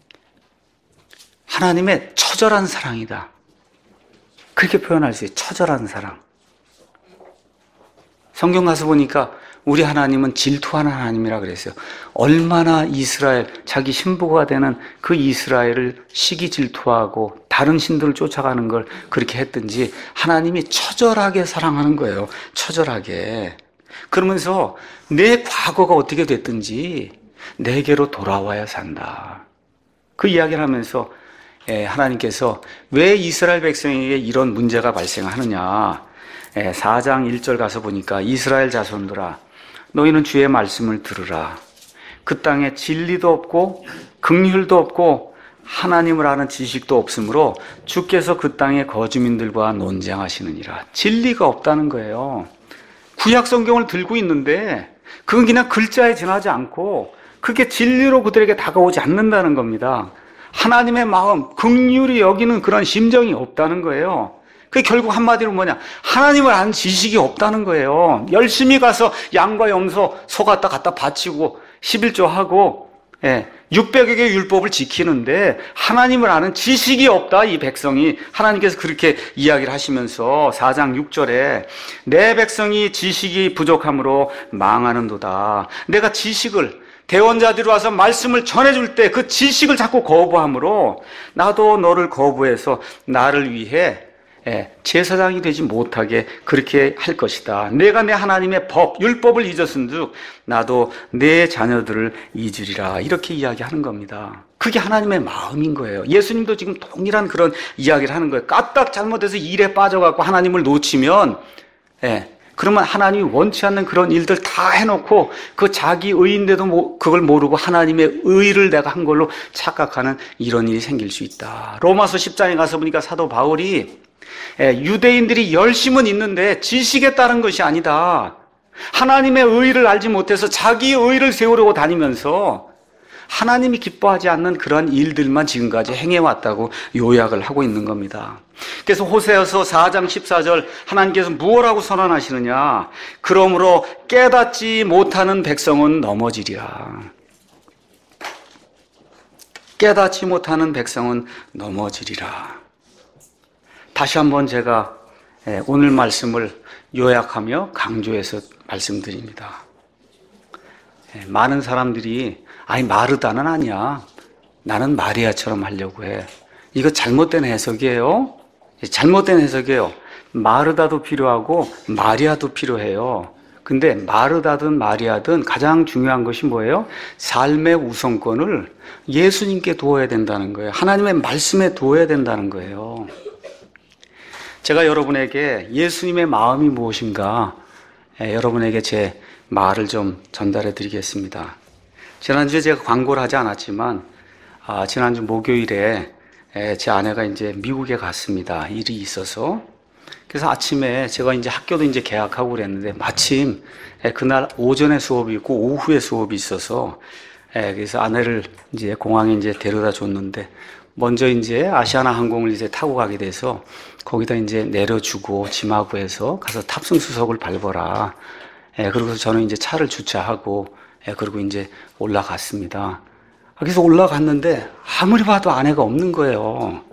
하나님의 처절한 사랑이다. 그렇게 표현할 수 있어요. 처절한 사랑. 성경 가서 보니까 우리 하나님은 질투하는 하나님이라 그랬어요. 얼마나 이스라엘, 자기 신부가 되는 그 이스라엘을 시기 질투하고 다른 신들을 쫓아가는 걸 그렇게 했든지 하나님이 처절하게 사랑하는 거예요. 처절하게. 그러면서 내 과거가 어떻게 됐든지 내게로 돌아와야 산다. 그 이야기를 하면서 하나님께서 왜 이스라엘 백성에게 이런 문제가 발생하느냐. 사 장 일 절 가서 보니까 이스라엘 자손들아 너희는 주의 말씀을 들으라. 그 땅에 진리도 없고 긍휼도 없고 하나님을 아는 지식도 없으므로 주께서 그 땅의 거주민들과 논쟁하시느니라. 진리가 없다는 거예요. 구약 성경을 들고 있는데 그건 그냥 글자에 지나지 않고 그게 진리로 그들에게 다가오지 않는다는 겁니다. 하나님의 마음, 긍휼히 여기는 그런 심정이 없다는 거예요. 그게 결국 한마디로 뭐냐? 하나님을 아는 지식이 없다는 거예요. 열심히 가서 양과 염소, 소 갖다 갖다 바치고 십일조 하고 예, 육백여 개의 율법을 지키는데 하나님을 아는 지식이 없다, 이 백성이. 하나님께서 그렇게 이야기를 하시면서 사 장 육 절에 내 백성이 지식이 부족함으로 망하는도다. 내가 지식을 대원자들이 와서 말씀을 전해줄 때 그 지식을 자꾸 거부함으로 나도 너를 거부해서 나를 위해 제사장이 되지 못하게 그렇게 할 것이다. 내가 내 하나님의 법, 율법을 잊었은즉 나도 내 자녀들을 잊으리라. 이렇게 이야기하는 겁니다. 그게 하나님의 마음인 거예요. 예수님도 지금 동일한 그런 이야기를 하는 거예요. 까딱 잘못해서 일에 빠져갖고 하나님을 놓치면 예, 그러면 하나님이 원치 않는 그런 일들 다 해놓고 그 자기 의인데도 그걸 모르고 하나님의 의를 내가 한 걸로 착각하는 이런 일이 생길 수 있다. 로마서 십 장에 가서 보니까 사도 바울이 유대인들이 열심은 있는데 지식에 따른 것이 아니다. 하나님의 의를 알지 못해서 자기 의를 세우려고 다니면서 하나님이 기뻐하지 않는 그런 일들만 지금까지 행해왔다고 요약을 하고 있는 겁니다. 그래서 호세아서 사 장 십사 절 하나님께서 무엇라고 선언하시느냐? 그러므로 깨닫지 못하는 백성은 넘어지리라. 깨닫지 못하는 백성은 넘어지리라. 다시 한번 제가 오늘 말씀을 요약하며 강조해서 말씀드립니다. 많은 사람들이 아니 마르다는 아니야. 나는 마리아처럼 하려고 해. 이거 잘못된 해석이에요. 잘못된 해석이에요. 마르다도 필요하고 마리아도 필요해요. 근데 마르다든 마리아든 가장 중요한 것이 뭐예요? 삶의 우선권을 예수님께 두어야 된다는 거예요. 하나님의 말씀에 두어야 된다는 거예요. 제가 여러분에게 예수님의 마음이 무엇인가 여러분에게 제 말을 좀 전달해 드리겠습니다. 지난주에 제가 광고를 하지 않았지만 아, 지난주 목요일에 제 아내가 이제 미국에 갔습니다. 일이 있어서. 그래서 아침에 제가 이제 학교도 이제 개학하고 그랬는데 마침 그날 오전에 수업이 있고 오후에 수업이 있어서 그래서 아내를 이제 공항에 이제 데려다 줬는데 먼저 이제 아시아나 항공을 이제 타고 가게 돼서 거기다 이제 내려주고 짐하고 해서 가서 탑승 수석을 밟아라. 그리고 저는 이제 차를 주차하고 그리고 이제 올라갔습니다. 그래서 올라갔는데 아무리 봐도 아내가 없는 거예요.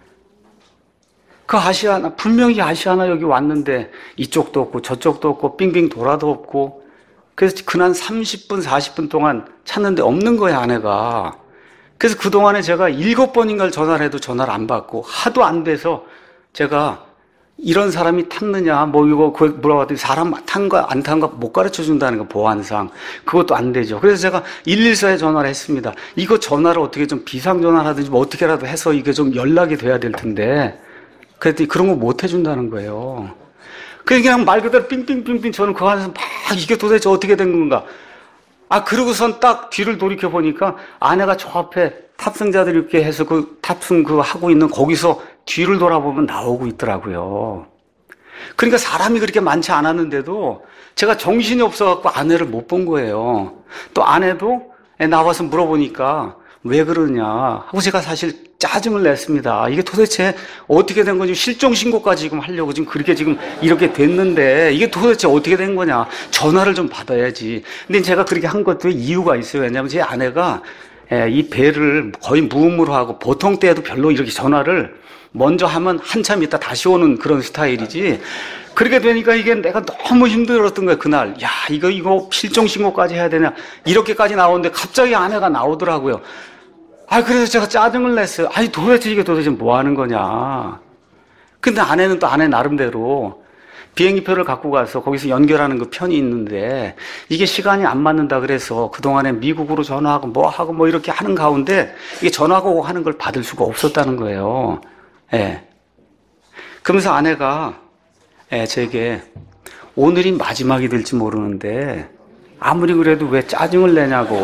그 아시아나, 분명히 아시아나 여기 왔는데 이쪽도 없고 저쪽도 없고 빙빙 돌아도 없고 그래서 그날 삼십 분, 사십 분 동안 찾는데 없는 거예요, 아내가. 그래서 그동안에 제가 일곱 번인가를 전화를 해도 전화를 안 받고 하도 안 돼서 제가 이런 사람이 탔느냐, 뭐 이거 물어봤더니 사람 탄 거 안 탄 거 못 가르쳐 준다는 거 보안상. 그것도 안 되죠. 그래서 제가 일일사에 전화를 했습니다. 이거 전화를 어떻게 좀 비상전화를 하든지 뭐 어떻게라도 해서 이게 좀 연락이 돼야 될 텐데. 그랬더니 그런 거 못 해준다는 거예요. 그냥 말 그대로 삥삥삥삥 저는 그 안에서 막 이게 도대체 어떻게 된 건가. 아, 그러고선 딱 뒤를 돌이켜 보니까 아내가 저 앞에 탑승자들 이렇게 해서 그 탑승 그 하고 있는 거기서 뒤를 돌아보면 나오고 있더라고요. 그러니까 사람이 그렇게 많지 않았는데도 제가 정신이 없어갖고 아내를 못 본 거예요. 또 아내도 나와서 물어보니까 왜 그러냐 하고 제가 사실 짜증을 냈습니다. 이게 도대체 어떻게 된 건지 실종신고까지 지금 하려고 지금 그렇게 지금 이렇게 됐는데 이게 도대체 어떻게 된 거냐. 전화를 좀 받아야지. 근데 제가 그렇게 한 것도 이유가 있어요. 왜냐하면 제 아내가 이 배를 거의 무음으로 하고 보통 때에도 별로 이렇게 전화를 먼저 하면 한참 있다 다시 오는 그런 스타일이지. 그렇게 되니까 이게 내가 너무 힘들었던 거야, 그날. 야, 이거, 이거 실종신고까지 해야 되냐. 이렇게까지 나오는데 갑자기 아내가 나오더라고요. 아, 그래서 제가 짜증을 냈어요. 아니, 도대체 이게 도대체 뭐 하는 거냐. 근데 아내는 또 아내 나름대로 비행기표를 갖고 가서 거기서 연결하는 그 편이 있는데 이게 시간이 안 맞는다 그래서 그동안에 미국으로 전화하고 뭐 하고 뭐 이렇게 하는 가운데 이게 전화가 오고 하는 걸 받을 수가 없었다는 거예요. 예. 네. 그러면서 아내가 예, 제게 오늘이 마지막이 될지 모르는데 아무리 그래도 왜 짜증을 내냐고.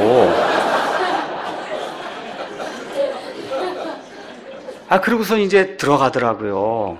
아, 그러고서 이제 들어가더라고요.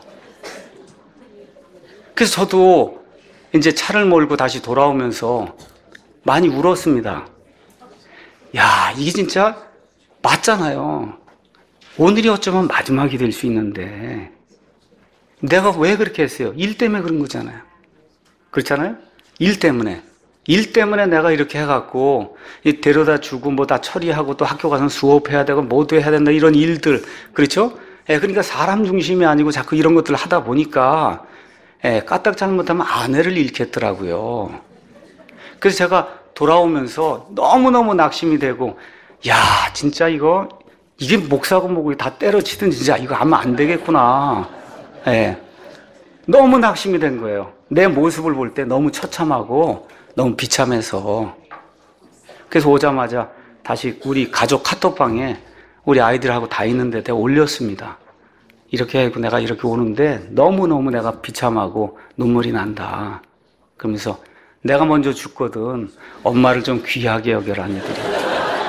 그래서 저도 이제 차를 몰고 다시 돌아오면서 많이 울었습니다. 야, 이게 진짜 맞잖아요. 오늘이 어쩌면 마지막이 될 수 있는데 내가 왜 그렇게 했어요? 일 때문에 그런 거잖아요. 그렇잖아요? 일 때문에. 일 때문에 내가 이렇게 해갖고 데려다 주고 뭐 다 처리하고 또 학교 가서 수업해야 되고 뭐도 해야 된다 이런 일들. 그렇죠? 예, 그러니까 사람 중심이 아니고 자꾸 이런 것들을 하다 보니까 예, 까딱 잘못하면 아내를 잃겠더라고요. 그래서 제가 돌아오면서 너무너무 낙심이 되고 야, 진짜 이거 이게 목사고 뭐고 다 때려치든 진짜 이거 하면 안 되겠구나. 예, 너무 낙심이 된 거예요. 내 모습을 볼 때 너무 처참하고 너무 비참해서. 그래서 오자마자 다시 우리 가족 카톡방에 우리 아이들하고 다 있는데 내가 올렸습니다. 이렇게 하고 내가 이렇게 오는데 너무너무 내가 비참하고 눈물이 난다. 그러면서 내가 먼저 죽거든 엄마를 좀 귀하게 여겨라 니들이.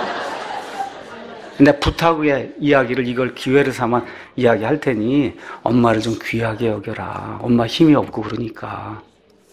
내 부탁의 이야기를 이걸 기회를 삼아 이야기할 테니 엄마를 좀 귀하게 여겨라. 엄마 힘이 없고 그러니까.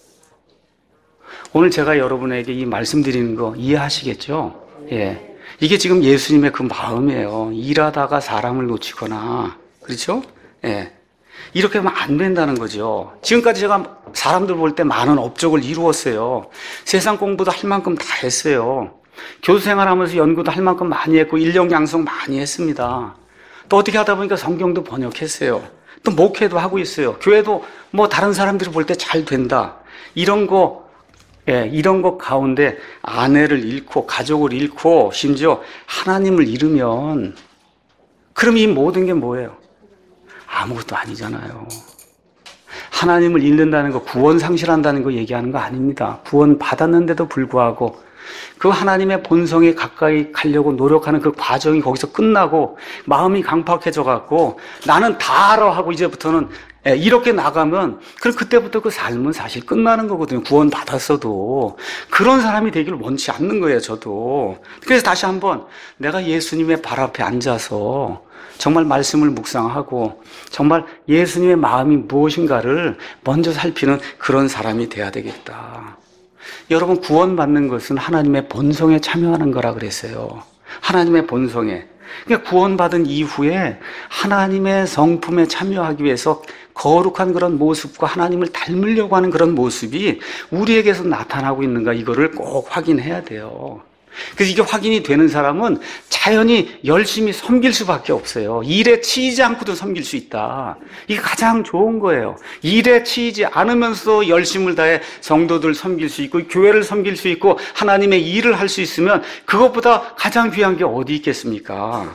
오늘 제가 여러분에게 이 말씀드리는 거 이해하시겠죠? 예. 이게 지금 예수님의 그 마음이에요. 일하다가 사람을 놓치거나. 그렇죠? 예. 이렇게 하면 안 된다는 거죠. 지금까지 제가 사람들 볼 때 많은 업적을 이루었어요. 세상 공부도 할 만큼 다 했어요. 교수 생활하면서 연구도 할 만큼 많이 했고 인력 양성 많이 했습니다. 또 어떻게 하다 보니까 성경도 번역했어요. 또 목회도 하고 있어요. 교회도 뭐 다른 사람들이 볼 때 잘 된다. 이런 거, 예, 이런 것 가운데 아내를 잃고 가족을 잃고 심지어 하나님을 잃으면 그럼 이 모든 게 뭐예요? 아무것도 아니잖아요. 하나님을 잃는다는 거, 구원 상실한다는 거 얘기하는 거 아닙니다. 구원 받았는데도 불구하고 그 하나님의 본성에 가까이 가려고 노력하는 그 과정이 거기서 끝나고 마음이 강팍해져 갖고 나는 다 알아 하고 이제부터는 이렇게 나가면 그럼 그때부터 그 삶은 사실 끝나는 거거든요. 구원 받았어도. 그런 사람이 되기를 원치 않는 거예요, 저도. 그래서 다시 한번 내가 예수님의 발 앞에 앉아서 정말 말씀을 묵상하고 정말 예수님의 마음이 무엇인가를 먼저 살피는 그런 사람이 돼야 되겠다. 여러분, 구원받는 것은 하나님의 본성에 참여하는 거라 그랬어요. 하나님의 본성에. 그러니까 구원받은 이후에 하나님의 성품에 참여하기 위해서 거룩한 그런 모습과 하나님을 닮으려고 하는 그런 모습이 우리에게서 나타나고 있는가, 이거를 꼭 확인해야 돼요. 그래서 이게 확인이 되는 사람은 자연히 열심히 섬길 수밖에 없어요. 일에 치이지 않고도 섬길 수 있다. 이게 가장 좋은 거예요. 일에 치이지 않으면서 열심을 다해 성도들 섬길 수 있고 교회를 섬길 수 있고 하나님의 일을 할 수 있으면 그것보다 가장 귀한 게 어디 있겠습니까?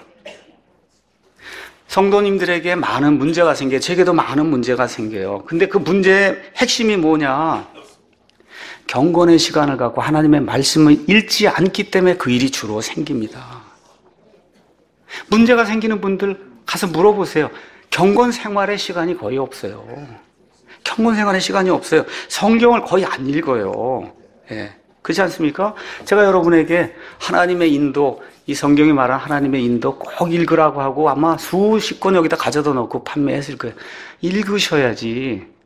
성도님들에게 많은 문제가 생겨요. 제게도 많은 문제가 생겨요. 근데 그 문제의 핵심이 뭐냐? 경건의 시간을 갖고 하나님의 말씀을 읽지 않기 때문에 그 일이 주로 생깁니다. 문제가 생기는 분들 가서 물어보세요. 경건 생활의 시간이 거의 없어요. 경건 생활의 시간이 없어요. 성경을 거의 안 읽어요. 예. 그렇지 않습니까? 제가 여러분에게 하나님의 인도, 이 성경이 말한 하나님의 인도 꼭 읽으라고 하고 아마 수십 권 여기다 가져다 놓고 판매했을 거예요. 읽으셔야지.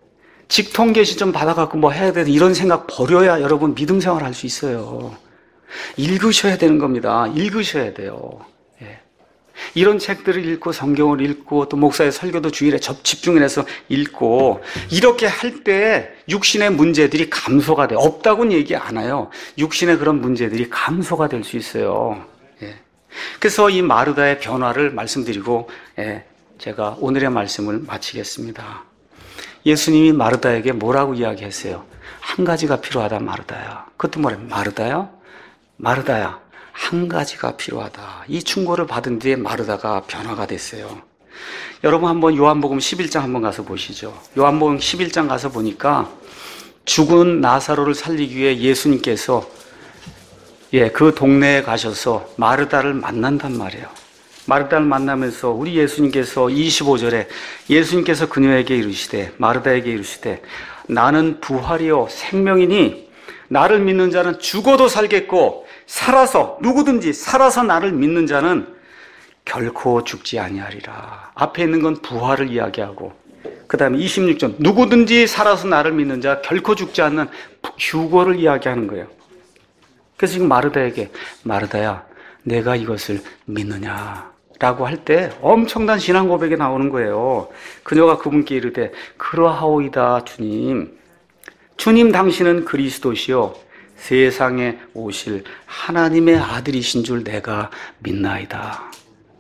직통 계시 좀 받아갖고 뭐 해야 되는 이런 생각 버려야 여러분 믿음 생활 할 수 있어요. 읽으셔야 되는 겁니다. 읽으셔야 돼요. 예. 이런 책들을 읽고 성경을 읽고 또 목사의 설교도 주일에 접 집중을 해서 읽고 이렇게 할 때 육신의 문제들이 감소가 돼요. 없다고는 얘기 안 해요. 육신의 그런 문제들이 감소가 될 수 있어요. 예. 그래서 이 마르다의 변화를 말씀드리고 예, 제가 오늘의 말씀을 마치겠습니다. 예수님이 마르다에게 뭐라고 이야기했어요? 한 가지가 필요하다 마르다야. 그것도 뭐래? 마르다야? 마르다야. 한 가지가 필요하다. 이 충고를 받은 뒤에 마르다가 변화가 됐어요. 여러분 한번 요한복음 십일 장 한번 가서 보시죠. 요한복음 십일 장 가서 보니까 죽은 나사로를 살리기 위해 예수님께서 예, 그 동네에 가셔서 마르다를 만난단 말이에요. 마르다를 만나면서 우리 예수님께서 이십오 절에 예수님께서 그녀에게 이르시되 마르다에게 이르시되 나는 부활이요 생명이니 나를 믿는 자는 죽어도 살겠고 살아서 누구든지 살아서 나를 믿는 자는 결코 죽지 아니하리라. 앞에 있는 건 부활을 이야기하고 그 다음에 이십육 절 누구든지 살아서 나를 믿는 자 결코 죽지 않는 휴거를 이야기하는 거예요. 그래서 지금 마르다에게 마르다야 내가 이것을 믿느냐 라고 할 때 엄청난 신앙 고백이 나오는 거예요. 그녀가 그분께 이르되 그러하오이다 주님. 주님 당신은 그리스도시요 세상에 오실 하나님의 아들이신 줄 내가 믿나이다.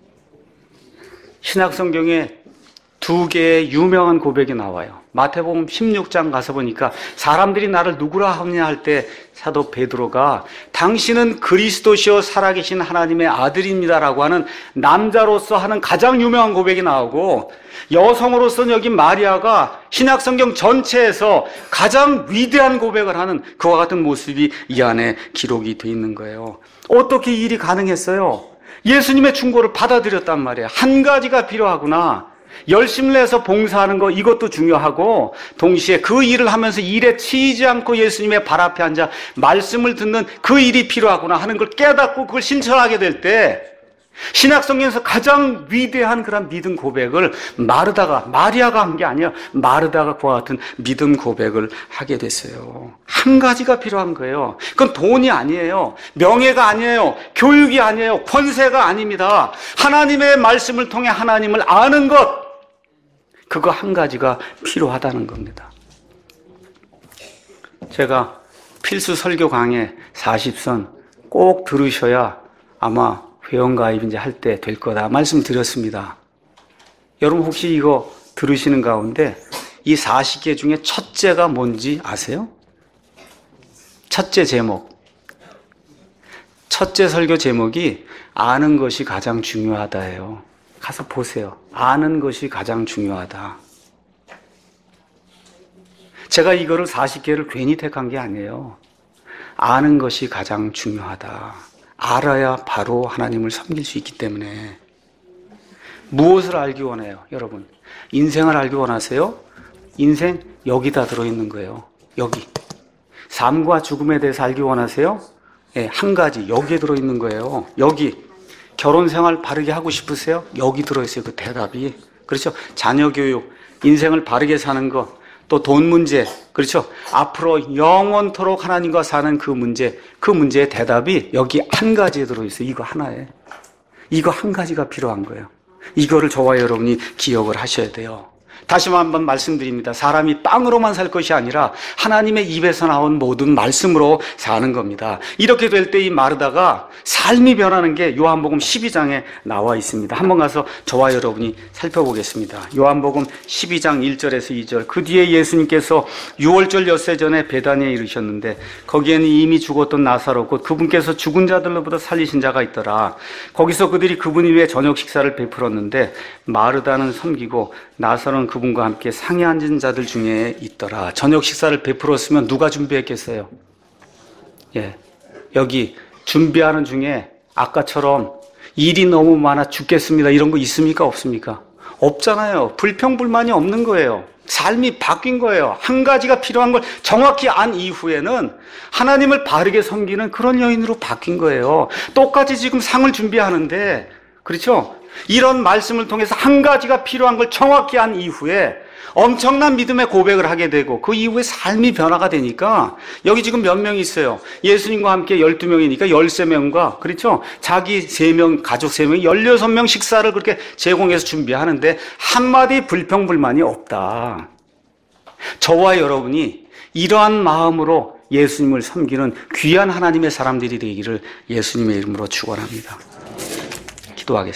신약성경에 두 개의 유명한 고백이 나와요. 마태복음 십육 장 가서 보니까 사람들이 나를 누구라 하느냐 할 때 사도 베드로가 당신은 그리스도시요 살아계신 하나님의 아들입니다라고 하는 남자로서 하는 가장 유명한 고백이 나오고 여성으로서는 여기 마리아가 신약성경 전체에서 가장 위대한 고백을 하는 그와 같은 모습이 이 안에 기록이 되어 있는 거예요. 어떻게 이 일이 가능했어요? 예수님의 충고를 받아들였단 말이에요. 한 가지가 필요하구나. 열심을 내서 봉사하는 거 이것도 중요하고 동시에 그 일을 하면서 일에 치이지 않고 예수님의 발 앞에 앉아 말씀을 듣는 그 일이 필요하구나 하는 걸 깨닫고 그걸 실천하게 될 때 신약성경에서 가장 위대한 그런 믿음 고백을 마르다가 마리아가 한 게 아니라 마르다가 그와 같은 믿음 고백을 하게 됐어요. 한 가지가 필요한 거예요. 그건 돈이 아니에요. 명예가 아니에요. 교육이 아니에요. 권세가 아닙니다. 하나님의 말씀을 통해 하나님을 아는 것 그거 한 가지가 필요하다는 겁니다. 제가 필수 설교 강의 사십 선 꼭 들으셔야 아마 회원가입 이제 할 때 될 거다 말씀드렸습니다. 여러분 혹시 이거 들으시는 가운데 이 사십 개 중에 첫째가 뭔지 아세요? 첫째 제목. 첫째 설교 제목이 아는 것이 가장 중요하다예요. 가서 보세요. 아는 것이 가장 중요하다. 제가 이거를 사십 개를 괜히 택한 게 아니에요. 아는 것이 가장 중요하다. 알아야 바로 하나님을 섬길 수 있기 때문에. 무엇을 알기 원해요, 여러분? 인생을 알기 원하세요? 인생 여기다 들어있는 거예요. 여기. 삶과 죽음에 대해서 알기 원하세요? 네, 한 가지 여기에 들어있는 거예요. 여기. 결혼 생활 바르게 하고 싶으세요? 여기 들어있어요, 그 대답이. 그렇죠? 자녀 교육, 인생을 바르게 사는 것, 또 돈 문제, 그렇죠? 앞으로 영원토록 하나님과 사는 그 문제, 그 문제의 대답이 여기 한 가지에 들어있어요. 이거 하나에. 이거 한 가지가 필요한 거예요. 이거를 저와 여러분이 기억을 하셔야 돼요. 다시 한번 말씀드립니다. 사람이 빵으로만 살 것이 아니라 하나님의 입에서 나온 모든 말씀으로 사는 겁니다. 이렇게 될 때 이 마르다가 삶이 변하는 게 요한복음 십이 장에 나와 있습니다. 한번 가서 저와 여러분이 살펴보겠습니다. 요한복음 십이 장 일 절에서 이 절. 그 뒤에 예수님께서 유월절 엿새 전에 베다니에 이르셨는데 거기에는 이미 죽었던 나사로 곧 그분께서 죽은 자들로부터 살리신 자가 있더라. 거기서 그들이 그분이 위해 저녁 식사를 베풀었는데 마르다는 섬기고 나사로는 그분과 함께 상에 앉은 자들 중에 있더라. 저녁 식사를 베풀었으면 누가 준비했겠어요? 예, 여기 준비하는 중에 아까처럼 일이 너무 많아 죽겠습니다 이런 거 있습니까? 없습니까? 없잖아요. 불평불만이 없는 거예요. 삶이 바뀐 거예요. 한 가지가 필요한 걸 정확히 안 이후에는 하나님을 바르게 섬기는 그런 여인으로 바뀐 거예요. 똑같이 지금 상을 준비하는데, 그렇죠? 이런 말씀을 통해서 한 가지가 필요한 걸 정확히 안 이후에 엄청난 믿음의 고백을 하게 되고 그 이후에 삶이 변화가 되니까 여기 지금 몇 명이 있어요. 예수님과 함께 열두 명이니까 열세 명과 그렇죠? 자기 세 명, 가족 세 명이 열여섯 명 식사를 그렇게 제공해서 준비하는데 한마디 불평불만이 없다. 저와 여러분이 이러한 마음으로 예수님을 섬기는 귀한 하나님의 사람들이 되기를 예수님의 이름으로 축원합니다. 기도하겠습니다.